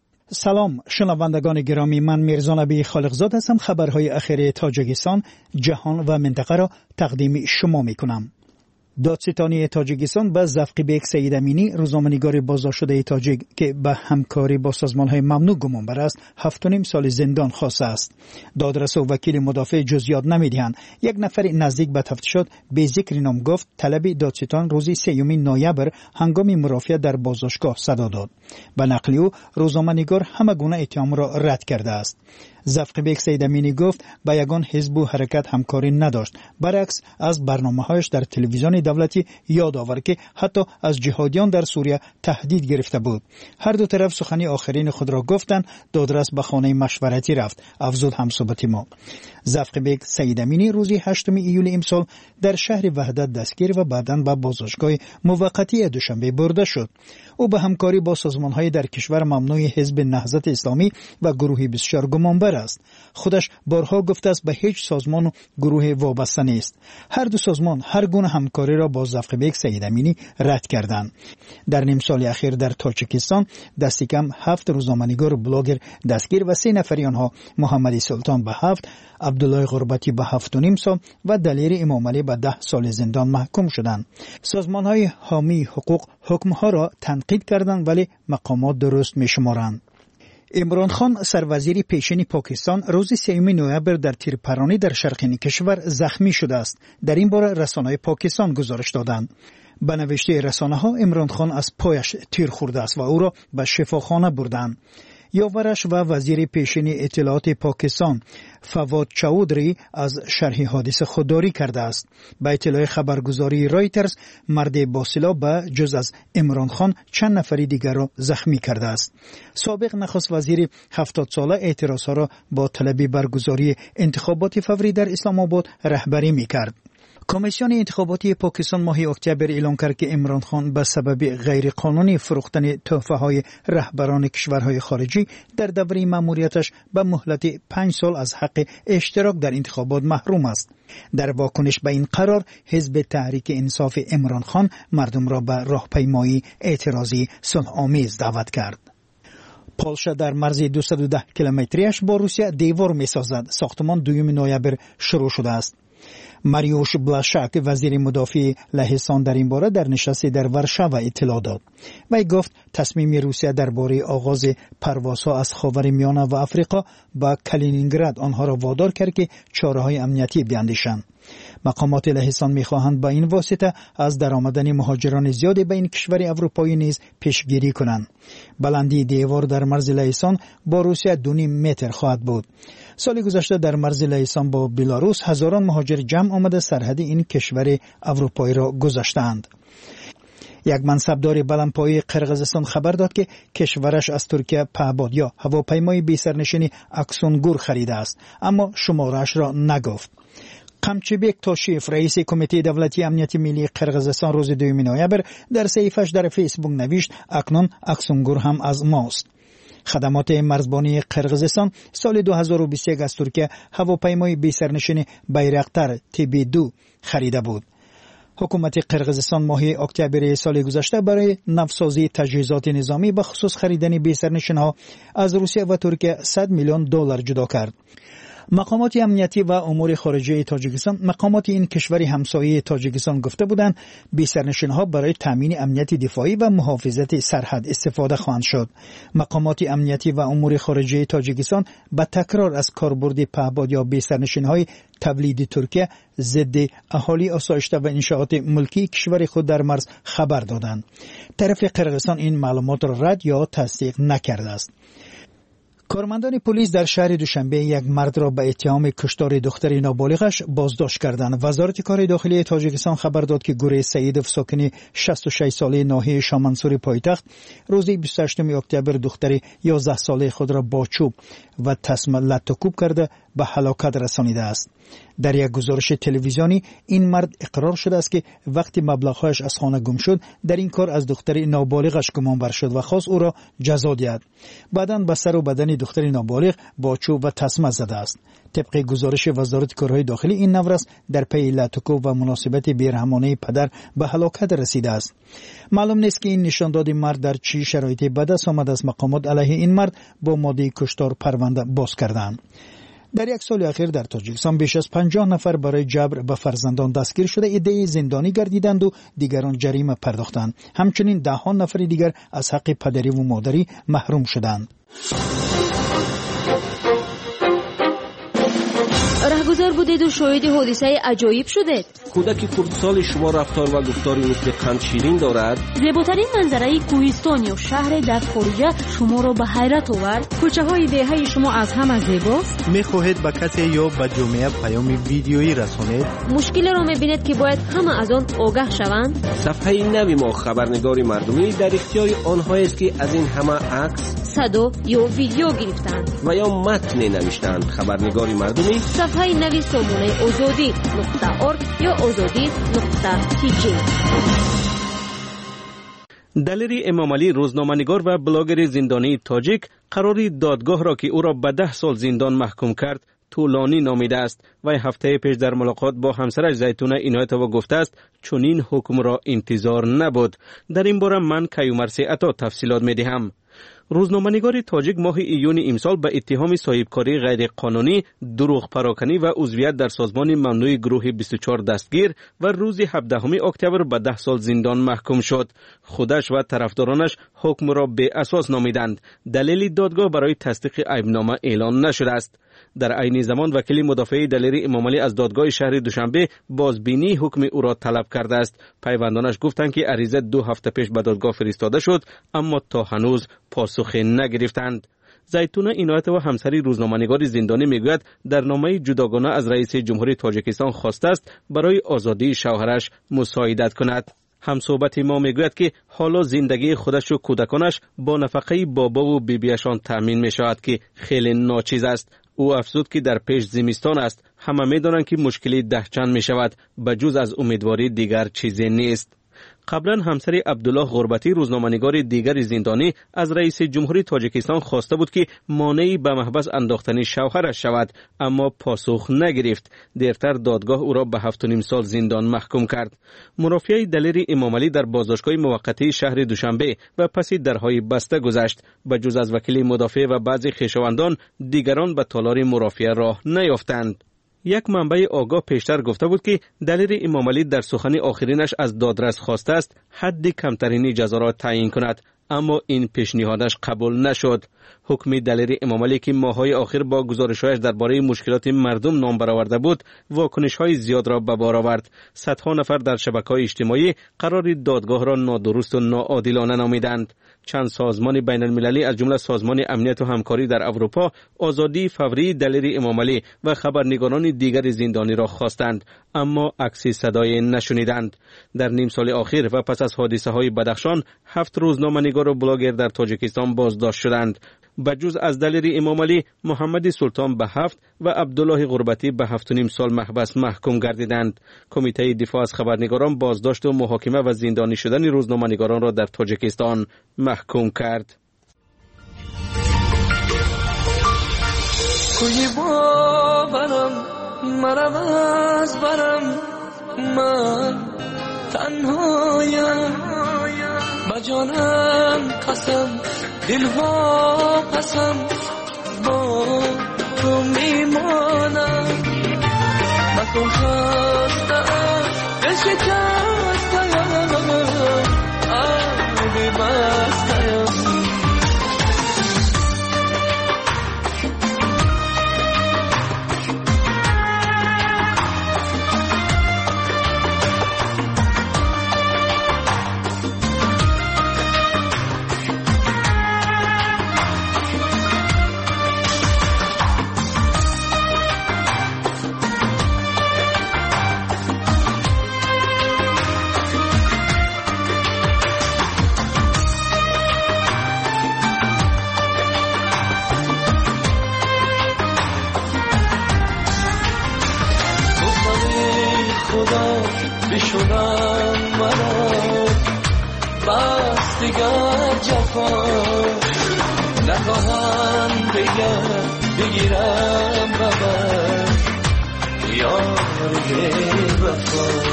سلام شنوندگان گرامی، من میرزا نبی خالقزاد هستم. خبرهای اخیر تاجیکستان، جهان و منطقه را تقدیم شما میکنم. دادستانی تاجیکستان به زفقیبک سید امینی، روزنامه‌نگار بازداشت‌شده تاجیک که به همکاری با سازمان‌های ممنوع گمانبر است، 7.5 سال زندان خواسته است. دادرس و وکیل مدافع جزئیات نمی‌دهند. یک نفر نزدیک به تفتیشات به ذکر نام گفت طلب دادستان روز 3 نوامبر هنگام مرافعه در بازداشتگاه صدا داد. به نقل او، روزنامه‌نگار همه گونه اتهام را رد کرده است. زفقیبک سید امینی گفت به یگان حزب و حرکت همکاری نداشت. برعکس از برنامه‌هایش در تلویزیون دولتی یاد آورد که حتی از جهادیان در سوریه تهدید گرفته بود. هر دو طرف سخنی آخرین خود را گفتند. دادرس به خانه مشورتی رفت، افزود همصحبت ما. زفقیبک سید امینی روز 8 ایول امسال در شهر وحدت دستگیر و بعداً به بازداشتگاه موقتی دوشنبه برده شد. او به همکاری با سازمان‌های در کشور ممنوع حزب نهضت اسلامی و گروه 24 گمانبر است. خودش بارها گفته است به هیچ سازمان و گروه وابسته نیست. هر دو سازمان هر گونه همکاری را با زفقیبک سید امینی رد کردند. در نیم سال اخیر در تاجیکستان دست کم 7 روزنامه‌نگار و بلاگر دستگیر و 3 نفری آنها محمدی سلطان به 7، عبدالله غربتی به 7.5 سال و دلیر امام علی به 10 سال زندان محکوم شدند. سازمان‌های حامی حقوق حکم‌ها را تنقید کردند ولی مقامات درست می‌شمارند. عمران خان سروزیر پیشین پاکستان روز 3 نوامبر در تیرپرانی در شرقین کشور زخمی شده است. در این باره رسانه‌های پاکستان گزارش دادند. به نوشته رسانه‌ها عمران خان از پایش تیر خورده است و او را به شفاخانه بردند. یاورش و وزیر پیشین اطلاعات پاکستان فواد چودری از شرح حادثه خودداری کرده است. به اطلاع خبرگزاری رایترز، مرد با سلاح به جز از عمران خان چند نفری دیگر را زخمی کرده است. سابق نخست وزیر 70 ساله اعتراضها را با طلب برگزاری انتخابات فوری در اسلام آباد رهبری می‌کرد. کمیسیون انتخاباتی پاکستان ماه اکتبر اعلام کرد که عمران خان به سبب غیرقانونی فروختن تحفه‌های رهبران کشورهای خارجی در دوره مأموریتش به مهلت 5 سال از حق اشتراک در انتخابات محروم است. در واکنش به این قرار، حزب تحریک انصاف عمران خان مردم را به راهپیمایی اعتراضی صلح‌آمیز دعوت کرد. پولشا در مرز 210 کیلومتریش با روسیه دیوار می‌سازد. ساختمان 2 نوامبر شروع شده است. ماریوش بلاشاک وزیر مدافع لهستان در این باره در نشستی در ورشاوا اطلاع داد. وی گفت تصمیم روسیه درباره آغاز پروازها از خاورمیانه و آفریقا با کالینینگراد آنها را وادار کرد که چاره‌های امنیتی بیاندیشند. مقامات لهستان می‌خواهند با این واسطه از درآمدن مهاجران زیادی به این کشور اروپایی نیز پیشگیری کنند. بلندی دیوار در مرز لهستان با روسیه 2.5 متر خواهد بود. سال گذشته در مرز لهستان با بلاروس هزاران مهاجر جمع آمده سرحد این کشور اروپایی را گذاشتند. یک منصبدار بلندپایه قرقیزستان خبر داد که کشورش از ترکیه پهباد یا هواپیمای بی سرنشین اکسونگور خریده است، اما شماره‌اش را نگفت. قمچبک توشیف رئیس کمیته دولتی امنیت ملی قرقیزستان روز 2 نوامبر در صفحه‌اش در فیسبوک نوشت اکنون اکسونگور هم از ماست. خدمات مرزبانی قرقیزستان سال 2021 از ترکیه هواپیمای بی سرنشین بیرقتر TB2 خریده بود. حکومت قرقیزستان ماه اکتبر سال گذشته برای نوسازی تجهیزات نظامی به خصوص خریدن بی سرنشین‌ها از روسیه و ترکیه $100 میلیون جدا کرد. مقامات امنیتی و امور خارجه تاجیکستان، مقامات این کشور همسایه تاجیکستان گفته بودند بی سرنشین‌ها برای تامین امنیت دفاعی و محافظت سرحد استفاده خواهند شد. مقامات امنیتی و امور خارجه تاجیکستان به تکرار از کاربرد پهباد یا بی سرنشین‌های تولید ترکیه ضد اهالی آسایشته و انشاءات ملکی کشور خود در مرز خبر دادند. طرف قرقیزستان این معلومات را رد یا تصدیق نکرده است. کارمندان پلیس در شهر دوشنبه یک مرد را به اتهام کشتار دختر نابالغش بازداشت کردند. وزارت کار داخلی تاجیکستان خبر داد که گوره سعیدوف ساکن 66 ساله ناحیه شامنسوری پایتخت روز 28 اکتبر دختر 11 ساله خود را با چوب و تسمه لطوکوب کرده به هلاکت رسانیده است. در یک گزارش تلویزیونی این مرد اقرار شده است که وقتی مبلغ‌هایش از خانه گم شد در این کار از دختر نابالغش گمانبر شد و خواست او را جزا دهد. بعداً به سر و بدن دختر نابالغ با چوب و تسمه زده است. طبق گزارش وزارت کارهای داخلی این نورس در پی لطوکوب و مناسبت بیرحمانه پدر به هلاکت رسیده است. معلوم نیست که این نشانداد مرد در چه شرایطی به دست آمد از مقامات علیه این مرد با ماده کشتار پرونده باز کردند. در یک سال اخیر در تاجیکستان بیش از 50 نفر برای جبر به فرزندان دستگیر شده، عده‌ای زندانی گردیدند و دیگران جریمه پرداختند. همچنین ده نفر دیگر از حق پدری و مادری محروم شدند.
رهگذر بودید و شاهد حادثه عجایب شدید.
کودک خردسال شما رفتار و گفتاری مثل قند شیرین دارد.
زیباترین منظره کوهستان یا شهر در خارجه شما را به حیرت آورد. کوچه های دهه شما از همه زیباست.
میخواهید به کسی یا به جامعه پیام ویدیویی رسانید؟
مشکلی را میبینید که باید همه از آن آگاه شوند.
صفحه نوی ما خبرنگاری مردمی در اختیار آنها است که از این همه عکس،
صدا یا ویدیو گرفتند
و یا متن نوشتند. خبرنگاری مردمی
صفحه نوی سامانه آزادی.org یا آزادی.tk.
دلیری امامعلی روزنامه‌نگار و بلاگر زندانی تاجیک قراری دادگاه را که او را به 10 سال زندان محکوم کرد طولانی نامیده است و هفته پیش در ملاقات با همسرش زیتونه اینایتووا گفته است چنین حکم را انتظار نبود. در این باره من کیومرثی عطا تفصیلات می‌دهم. روزنامه‌نگار تاجیک ماه ایون امسال به اتهام صاحبکاری غیر قانونی، دروغ پراکنی و عضویت در سازمان ممنوع گروه 24 دستگیر و روز 17 اکتبر به 10 سال زندان محکوم شد. خودش و طرفدارانش حکم را بی اساس نامیدند. دلیل دادگاه برای تصدیق عیبنامه اعلان نشده است. در عین زمان وکیل مدافع دلیری امامعلی از دادگاه شهر دوشنبه بازبینی حکم او را طلب کرده است. پیوندانش گفتند که عریضه 2 هفته پیش به دادگاه فرستاده شد اما تا هنوز پاسخ نگرفتند. زیتونه اینایتووا همسری روزنامه‌نگار زندانی میگوید در نامه جداگانه از رئیس جمهوری تاجیکستان خواسته است برای آزادی شوهرش مساعدت کند. همصحبت ما میگوید که حالا زندگی خودش و کودکانش با نفقه بابا و بیبیشان تامین می شود که خیلی ناچیز است. او افزود که در پیش زمستان است. همه میدانند که مشکلی دهچند می شود. بجز از امیدواری دیگر چیزی نیست. قبلا همسر عبدالله غربتی روزنامه‌نگار دیگر زندانی از رئیس جمهوری تاجیکستان خواسته بود که مانعی به محبس انداختن شوهرش شود اما پاسخ نگرفت. دیرتر دادگاه او را به 7.5 سال زندان محکوم کرد. مرافعه دلیری امامعلی در بازداشتگاه موقتی شهر دوشنبه و پس درهای بسته گذشت. بجز از وکیل مدافع و بعضی خویشاوندان دیگران به تالار مرافعه راه نیافتند. یک منبع آگاه پیشتر گفته بود که دلیر امامعلی در سخن آخرینش از دادرس خواسته است حد کمترین جزا را تعیین کند اما این پیشنهادش قبول نشد. حکم دلیر امامعلی که ماه‌های آخر با گزارش‌هایش درباره مشکلات مردم نام برآورده بود واکنش‌های زیاد را به بار آورد. صدها نفر در شبکه‌های اجتماعی قرار دادگاه را نادرست و ناعادلانه نامیدند. چند سازمان بین المللی از جمله سازمان امنیت و همکاری در اروپا آزادی فوری دلیر امامعلی و خبرنگاران دیگر زندانی را خواستند اما عکس صدای نشنیدند. در نیم سال اخیر و پس از حادثه‌های بدخشان 7 روزنامه‌نگار و بلاگر در تاجیکستان بازداشت شدند. بجز از دلیر امامعلی محمد سلطان به 7 و عبدالله غربتی به 7.5 سال محبس محکوم گردیدند. کمیته دفاع از خبرنگاران بازداشت و محاکمه و زندانی شدن روزنامه‌نگاران را در تاجیکستان محکوم کرد.
کوی باورم مرم از برم من تنهایم با جانم قسم دلها پسم با تو میمانم من تو خستم بشکستم آبی بستم
دیگر جفا نخواهم بگیرم ببر یار بی وفا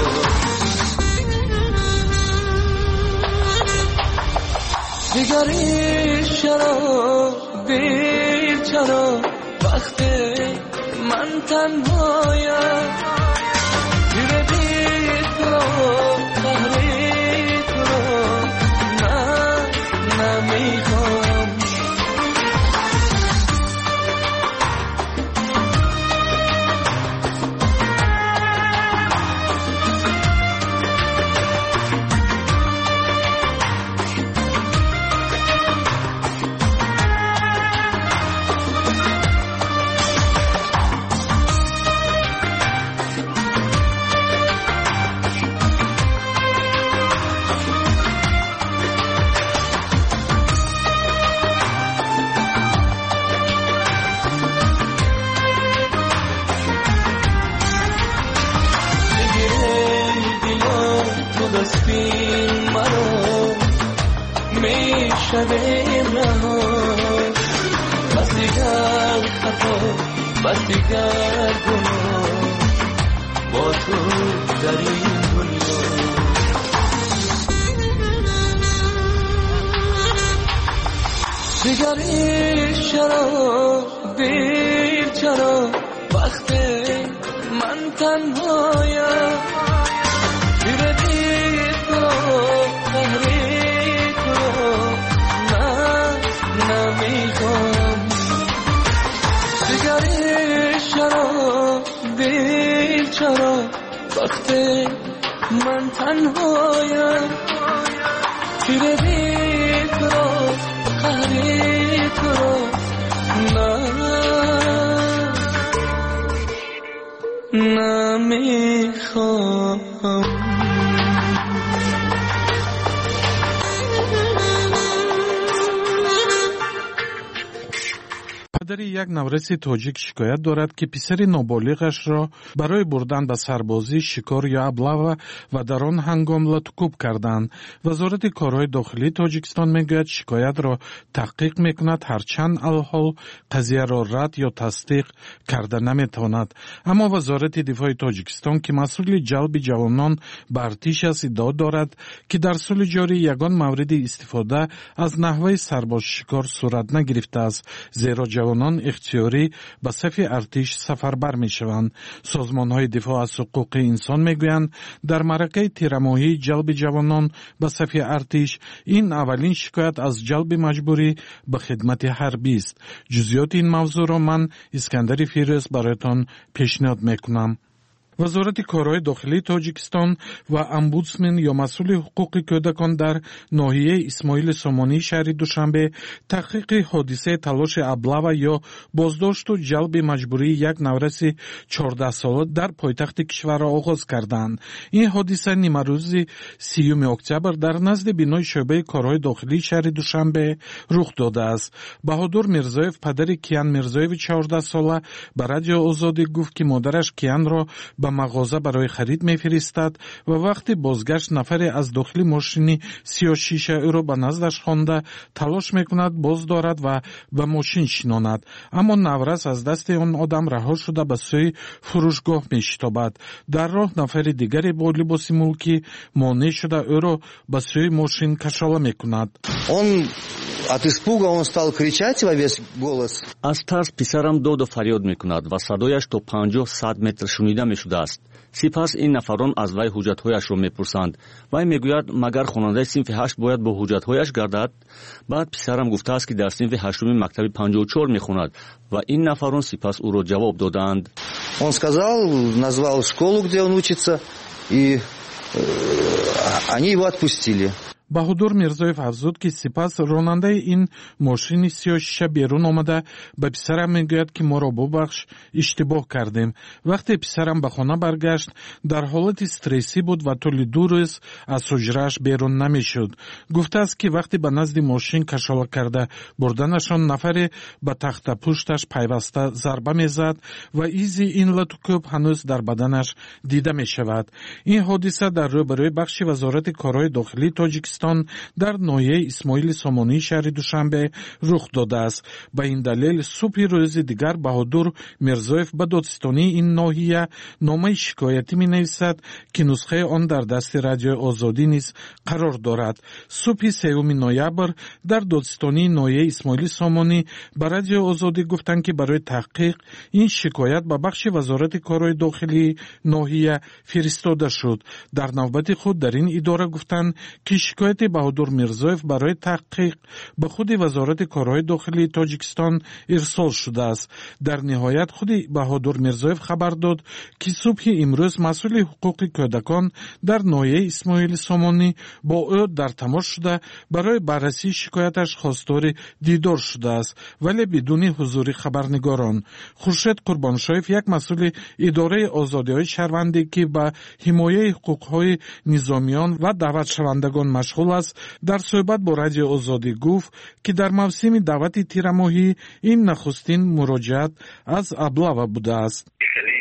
دیگری شرابی چرا وقتی من تنهایم زیر بی تو قهری تو نه نمیخوام شدیم رها بس دیگر خطا بس دیگر گناه با تو در این دنیا دیگری شراب دیر چرا وقتی من تنهایم زیر دید تو قهری نمیخوام دیگری شراب دیر چرا وقتی من تنهایم پیر دید رو قهری تو نمیخوام
پدر یک نورس تاجیک شکایت دارد که پسر نابالغش را برای بردن به سربازی شکار یا ابلغ و در آن هنگام لطکوب کردند. وزارت کارهای داخلی تاجیکستان میگوید شکایت را تحقیق میکند هرچند الحال قضیه را رد یا تصدیق کرده نمیتواند. اما وزارت دفاع تاجیکستان که مسئول جلب جوانان به ارتش است ادعا دارد که در سال جاری یگان مورد استفاده از نحوه سرباز شکار صورت نگرفته است، زیرا جوانان اختیاری به صف ارتش سفربر می شوند. سازمان های دفاع از حقوق انسان می گویند در معرکه تیرماهی جلب جوانان به صف ارتش این اولین شکایت از جلب مجبوری به خدمت حربی است. جزئیات این موضوع را من اسکندر فیروز برایتان پیشنهاد می کنم. وزارت کارهای داخلی تاجیکستان و امبودسمن یا مسئول حقوق کودکان در ناحیه اسماعیل سامانی شهر دوشنبه تحقیق حادثه تلاش ابلغ یا بازداشت و جلب مجبوری یک نورس 14 ساله در پایتخت کشور را آغاز کردند. این حادثه نیمروز 30 اکتبر در نزد بینای شعبه کارهای داخلی شهر دوشنبه رخ داده است. بهادر میرزایف پدر کیان میرزایف 14 ساله به رادیو آزادی گفت که مادرش کیان را به مغازه برای خرید میفرستد و وقتی بازگشت نفری از داخل ماشین 36 او را به نزدش خوانده تلاش میکند باز دارد و به ماشین شناند، اما نورس از دست آن آدم رها شده به سوی فروشگاه میشتابد. در راه نفر دیگری با لباس ملکی مانع شده او را به سوی ماشین کشاله میکند.
От испуга он стал кричать во весь голос.
از ترس پسرم داد و فریاد میکند و صدایش تا 50-100 متر شنیده میشده است. سپس این نفران از وی حجتهایش را میپرسند. وی میگوید مگر خواننده صنف 8 باید با حجتهایش گردد؟ بعد پسرم گفته است که در صنف 8 مکتب 54 میخواند و این نفران سپس او را جواب دادند.
Он сказал, назвал школу, где он учится, и они его отпустили.
بهادر میرزایف افزود که سپس راننده این ماشین 36 بیرون آمده به پسرم میگوید که ما را ببخش اشتباه کردیم. وقتی پسرم به خانه برگشت در حالت استرسی بود و طول 2 روز از حجره‌اش بیرون نمیشد. گفته است که وقتی به نزد ماشین کشاله کرده بردنشان نفری به تخت پشتش پیوسته ضربه میزد و ایزی این لطکوب هنوز در بدنش دیده می شود. این حادثه در روبروی بخش وزارت کارهای داخلی تاجیکستان توجیکستان در ناحیه اسماعیل سامانی شهر دوشنبه رخ داده است. به این دلیل صبح روز دیگر بهادر میرزایف به دادستانی این ناحیه نامه شکایتی می نویسد که نسخه آن در دست رادیوی آزادی نیز قرار دارد. صبح 3 نوامبر در دادستانی ناحیه اسماعیل سامانی به رادیوی آزادی گفتند که برای تحقیق این شکایت به بخش وزارت کارهای داخلی ناحیه فرستاده شد. در نوبت خود در این اداره گفتند که شکایت بهادر میرزایف برای تحقیق به خود وزارت کارهای داخلی تاجیکستان ارسال شده است. در نهایت خود بهادر میرزایف خبر داد که صبح امروز مسئول حقوق کودکان در ناحیه اسماعیل سامانی با او در تماس شده برای بررسی شکایتش خواستار دیدار شده است ولی بدون حضور خبرنگاران. خورشید قربانشایف یک مسئول اداره آزادی‌های شهروندی که به حمایت حقوق‌های نظامیان و دعوت شوندگان مشغول است در صحبت با رادیو آزادی گفت که در موسم دعوت تیر ماهی این نخستین مراجعت از ابلاوا بوده است.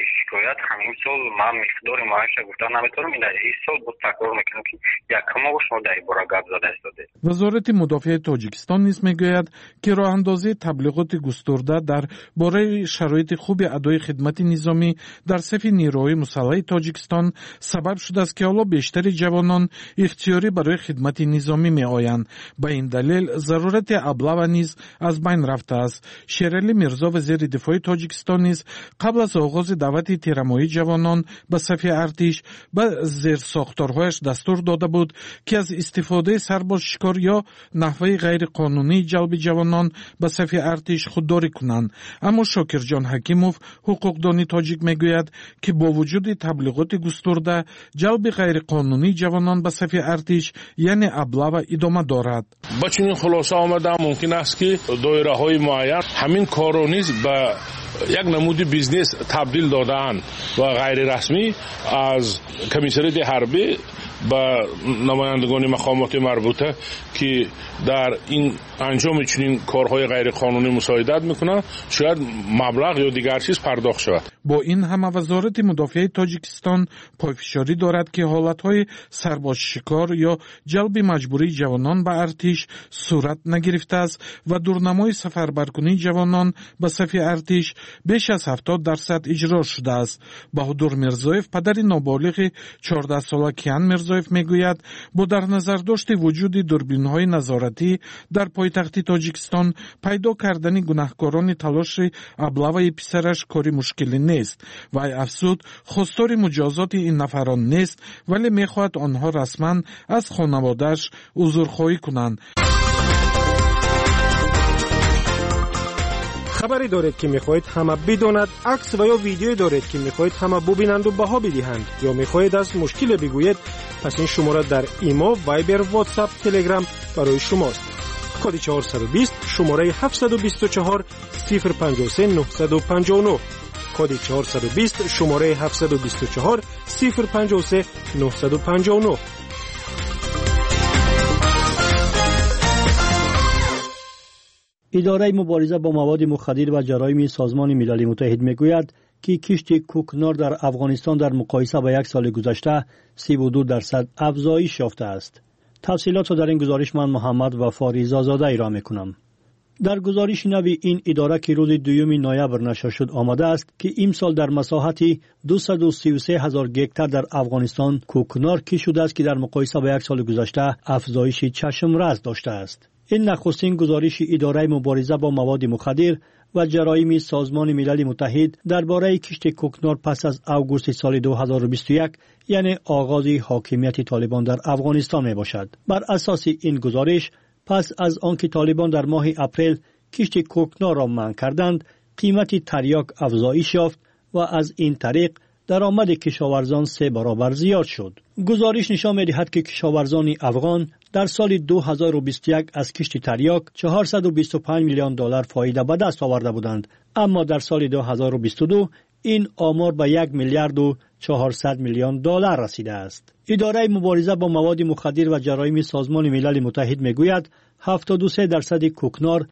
همین سال من مقدار معاش گفتم نمیتونم این سال بود تکرار میکنم که یکم و شما در باره گپ زده استاده.
وزارت مدافع تاجیکستان نیز میگوید که راه اندازی تبلیغات گسترده در باره شرایط خوب ادای خدمت نظامی در صف نیروهای مسلح تاجیکستان سبب شده است که حالا بیشتر جوانان اختیاری برای خدمت نظامی میآیند. به این دلیل ضرورت ابلاوا نیز از بین رفته است. شیرعلی میرزا وزیر دفاع تاجیکستان نیز قبل از آغاز دعوت تیرماهی جوانان به صف ارتش به زیر ساختارهایش دستور داده بود که از استفاده سرباز شکار یا نحوه غیر قانونی جلب جوانان به صف ارتش خودداری کنند. اما شاکرجان حکیموف حقوقدانی تاجیک میگوید که با وجود تبلیغات گسترده جلب غیر قانونی جوانان به صف ارتش یعنی ابلاوا ادامه دارد.
با چنین خلاصه آمده ممکن است که دایره های معین همین کارو نیز به یک نمود بیزنس تبدیل دادن و غیر رسمی از کمیسریت حربی با نمایندگان مقامات مربوطه که در این انجام چنین کارهای غیر قانونی مساعدت میکنند شاید مبلغ یا دیگر چیز پرداخت شود.
با این همه وزارت مدافع تاجیکستان پایفشاری دارد که حالتهای سرباز شکار یا جلب مجبوری جوانان به ارتش صورت نگرفته است و دورنمای سفربرکنی جوانان به صف ارتش بیش از 70% اجرا شده است. بهادر میرزایف پدر نابالغ 14 ساله کیان میرزایف میگوید با در نظر داشت وجود دوربین‌های نظارتی در پایتخت تاجیکستان پیدا کردن گناهکاران تلاش ابلاوای پسرش کاری مشکلی نیست. وی افزود خواستار مجازات این نفران نیست ولی میخواهد آنها رسما از خانواده‌اش عذرخواهی کنند.
خبری دارید که میخواهید همه بداند، عکس و یا ویدیویی دارید که میخواهید همه ببینند و بها بدهند یا میخواهید از مشکل بگویید، پس این شماره در ایمو، وایبر، واتساپ، تلگرام برای شماست. کد 420 شماره 724 053 959 کد 420 شماره 724 053 959.
اداره مبارزه با مواد مخدر و جرایم سازمان ملل متحد میگوید که کشت کوکنار در افغانستان در مقایسه با یک سال گذشته 32% افزایش یافته است. تفصیلات را در این گزارش من محمد وفاری زاده ارائه میکنم. در گزارش نوی این اداره که روز 2 نوامبر نشر شد آمده است که امسال در مساحت 233,000 گکتار در افغانستان کوکنار کشت شده است که در مقایسه با یک سال گذشته افزایش چشم‌رس داشته است. این نخستین گزارش اداره مبارزه با مواد مخدر و جرایم سازمان ملل متحد درباره کشت کوکنار پس از اوگوست سال 2021 یعنی آغاز حاکمیت طالبان در افغانستان می باشد. بر اساس این گزارش پس از آنکه طالبان در ماه اپریل کشت کوکنار را منع کردند، قیمت تریاک افزایش یافت و از این طریق درآمد کشاورزان 3 برابر زیاد شد. گزارش نشان می‌دهد که کشاورزان افغان در سال 2021 از کشت تریاک 425 میلیون دلار فایده به دست آورده بودند، اما در سال 2022 این آمار به 1 میلیارد و 400 میلیون دلار رسیده است. اداره مبارزه با مواد مخدر و جرایم سازمان ملل متحد میگوید 73% کوکنار